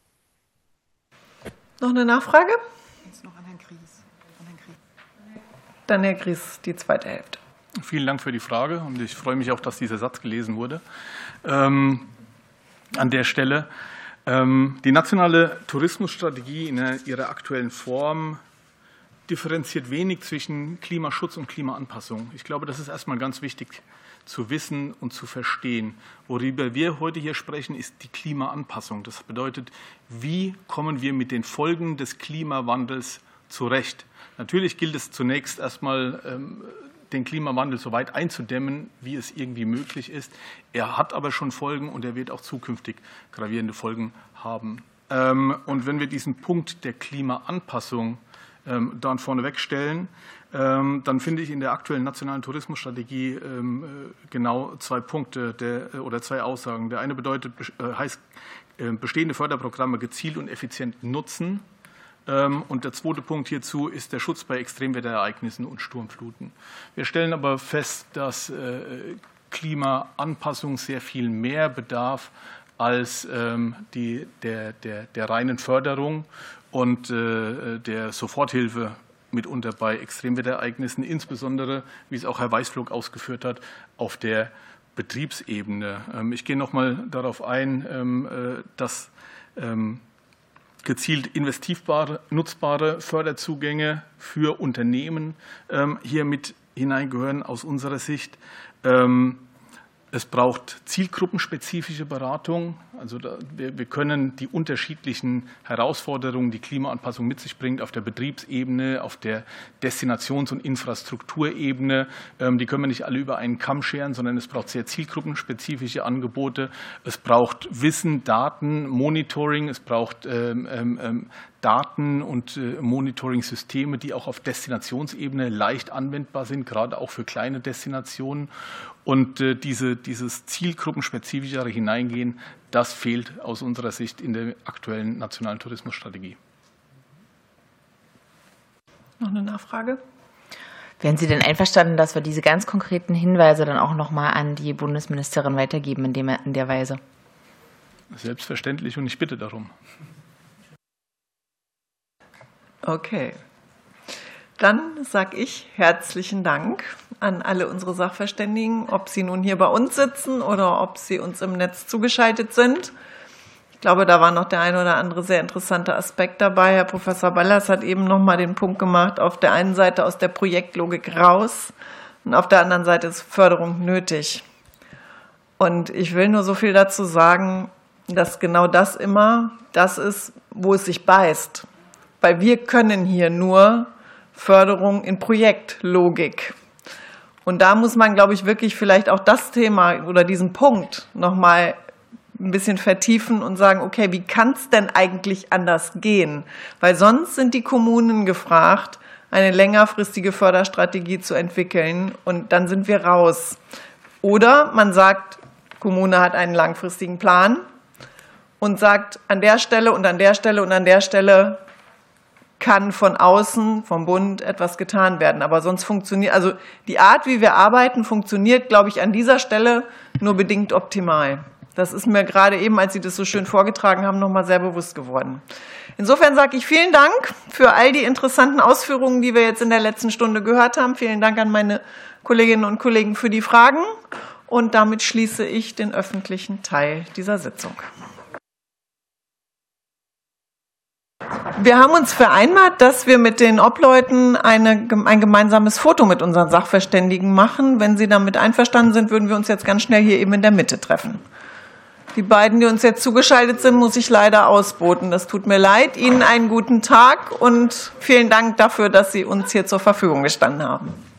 Noch eine Nachfrage? Jetzt noch an Herrn Gries. An Herrn Gries. Dann Herr Gries, die zweite Hälfte. Vielen Dank für die Frage und ich freue mich auch, dass dieser Satz gelesen wurde. Ähm, an der Stelle. Ähm, die nationale Tourismusstrategie in ihrer aktuellen Form differenziert wenig zwischen Klimaschutz und Klimaanpassung. Ich glaube, das ist erstmal ganz wichtig zu wissen und zu verstehen. Worüber wir heute hier sprechen, ist die Klimaanpassung. Das bedeutet, wie kommen wir mit den Folgen des Klimawandels zurecht? Natürlich gilt es zunächst erstmal, ähm, den Klimawandel so weit einzudämmen, wie es irgendwie möglich ist. Er hat aber schon Folgen und er wird auch zukünftig gravierende Folgen haben. Und wenn wir diesen Punkt der Klimaanpassung dann vorneweg stellen, dann finde ich in der aktuellen nationalen Tourismusstrategie genau zwei Punkte der, oder zwei Aussagen. Der eine bedeutet, heißt bestehende Förderprogramme gezielt und effizient nutzen. Und der zweite Punkt hierzu ist der Schutz bei Extremwetterereignissen und Sturmfluten. Wir stellen aber fest, dass Klimaanpassung sehr viel mehr bedarf als die, der, der, der reinen Förderung und der Soforthilfe mitunter bei Extremwetterereignissen, insbesondere, wie es auch Herr Weißflog ausgeführt hat, auf der Betriebsebene. Ich gehe noch mal darauf ein, dass gezielt investivbare, nutzbare Förderzugänge für Unternehmen hier mit hineingehören aus unserer Sicht. Es braucht zielgruppenspezifische Beratung. Also da, wir, wir können die unterschiedlichen Herausforderungen, die Klimaanpassung mit sich bringt, auf der Betriebsebene, auf der Destinations- und Infrastrukturebene, ähm, die können wir nicht alle über einen Kamm scheren, sondern es braucht sehr zielgruppenspezifische Angebote. Es braucht Wissen, Daten, Monitoring, es braucht ähm, ähm, Daten- und äh, Monitoring-Systeme, die auch auf Destinationsebene leicht anwendbar sind, gerade auch für kleine Destinationen. Und äh, diese, dieses zielgruppenspezifische Hineingehen, das fehlt aus unserer Sicht in der aktuellen nationalen Tourismusstrategie. Noch eine Nachfrage? Wären Sie denn einverstanden, dass wir diese ganz konkreten Hinweise dann auch noch mal an die Bundesministerin weitergeben in, dem, in der Weise? Selbstverständlich, und ich bitte darum. Okay. Dann sage ich herzlichen Dank an alle unsere Sachverständigen, ob sie nun hier bei uns sitzen oder ob sie uns im Netz zugeschaltet sind. Ich glaube, da war noch der ein oder andere sehr interessante Aspekt dabei. Herr Professor Ballas hat eben noch mal den Punkt gemacht, auf der einen Seite aus der Projektlogik raus und auf der anderen Seite ist Förderung nötig. Und ich will nur so viel dazu sagen, dass genau das immer das ist, wo es sich beißt. Weil wir können hier nur Förderung in Projektlogik. Und da muss man, glaube ich, wirklich vielleicht auch das Thema oder diesen Punkt noch mal ein bisschen vertiefen und sagen, okay, wie kann es denn eigentlich anders gehen? Weil sonst sind die Kommunen gefragt, eine längerfristige Förderstrategie zu entwickeln und dann sind wir raus. Oder man sagt, Kommune hat einen langfristigen Plan und sagt, an der Stelle und an der Stelle und an der Stelle kann von außen, vom Bund etwas getan werden. Aber sonst funktioniert, also die Art, wie wir arbeiten, funktioniert, glaube ich, an dieser Stelle nur bedingt optimal. Das ist mir gerade eben, als Sie das so schön vorgetragen haben, noch mal sehr bewusst geworden. Insofern sage ich vielen Dank für all die interessanten Ausführungen, die wir jetzt in der letzten Stunde gehört haben. Vielen Dank an meine Kolleginnen und Kollegen für die Fragen. Und damit schließe ich den öffentlichen Teil dieser Sitzung. Wir haben uns vereinbart, dass wir mit den Obleuten eine, ein gemeinsames Foto mit unseren Sachverständigen machen. Wenn Sie damit einverstanden sind, würden wir uns jetzt ganz schnell hier eben in der Mitte treffen. Die beiden, die uns jetzt zugeschaltet sind, muss ich leider ausboten. Das tut mir leid. Ihnen einen guten Tag und vielen Dank dafür, dass Sie uns hier zur Verfügung gestanden haben.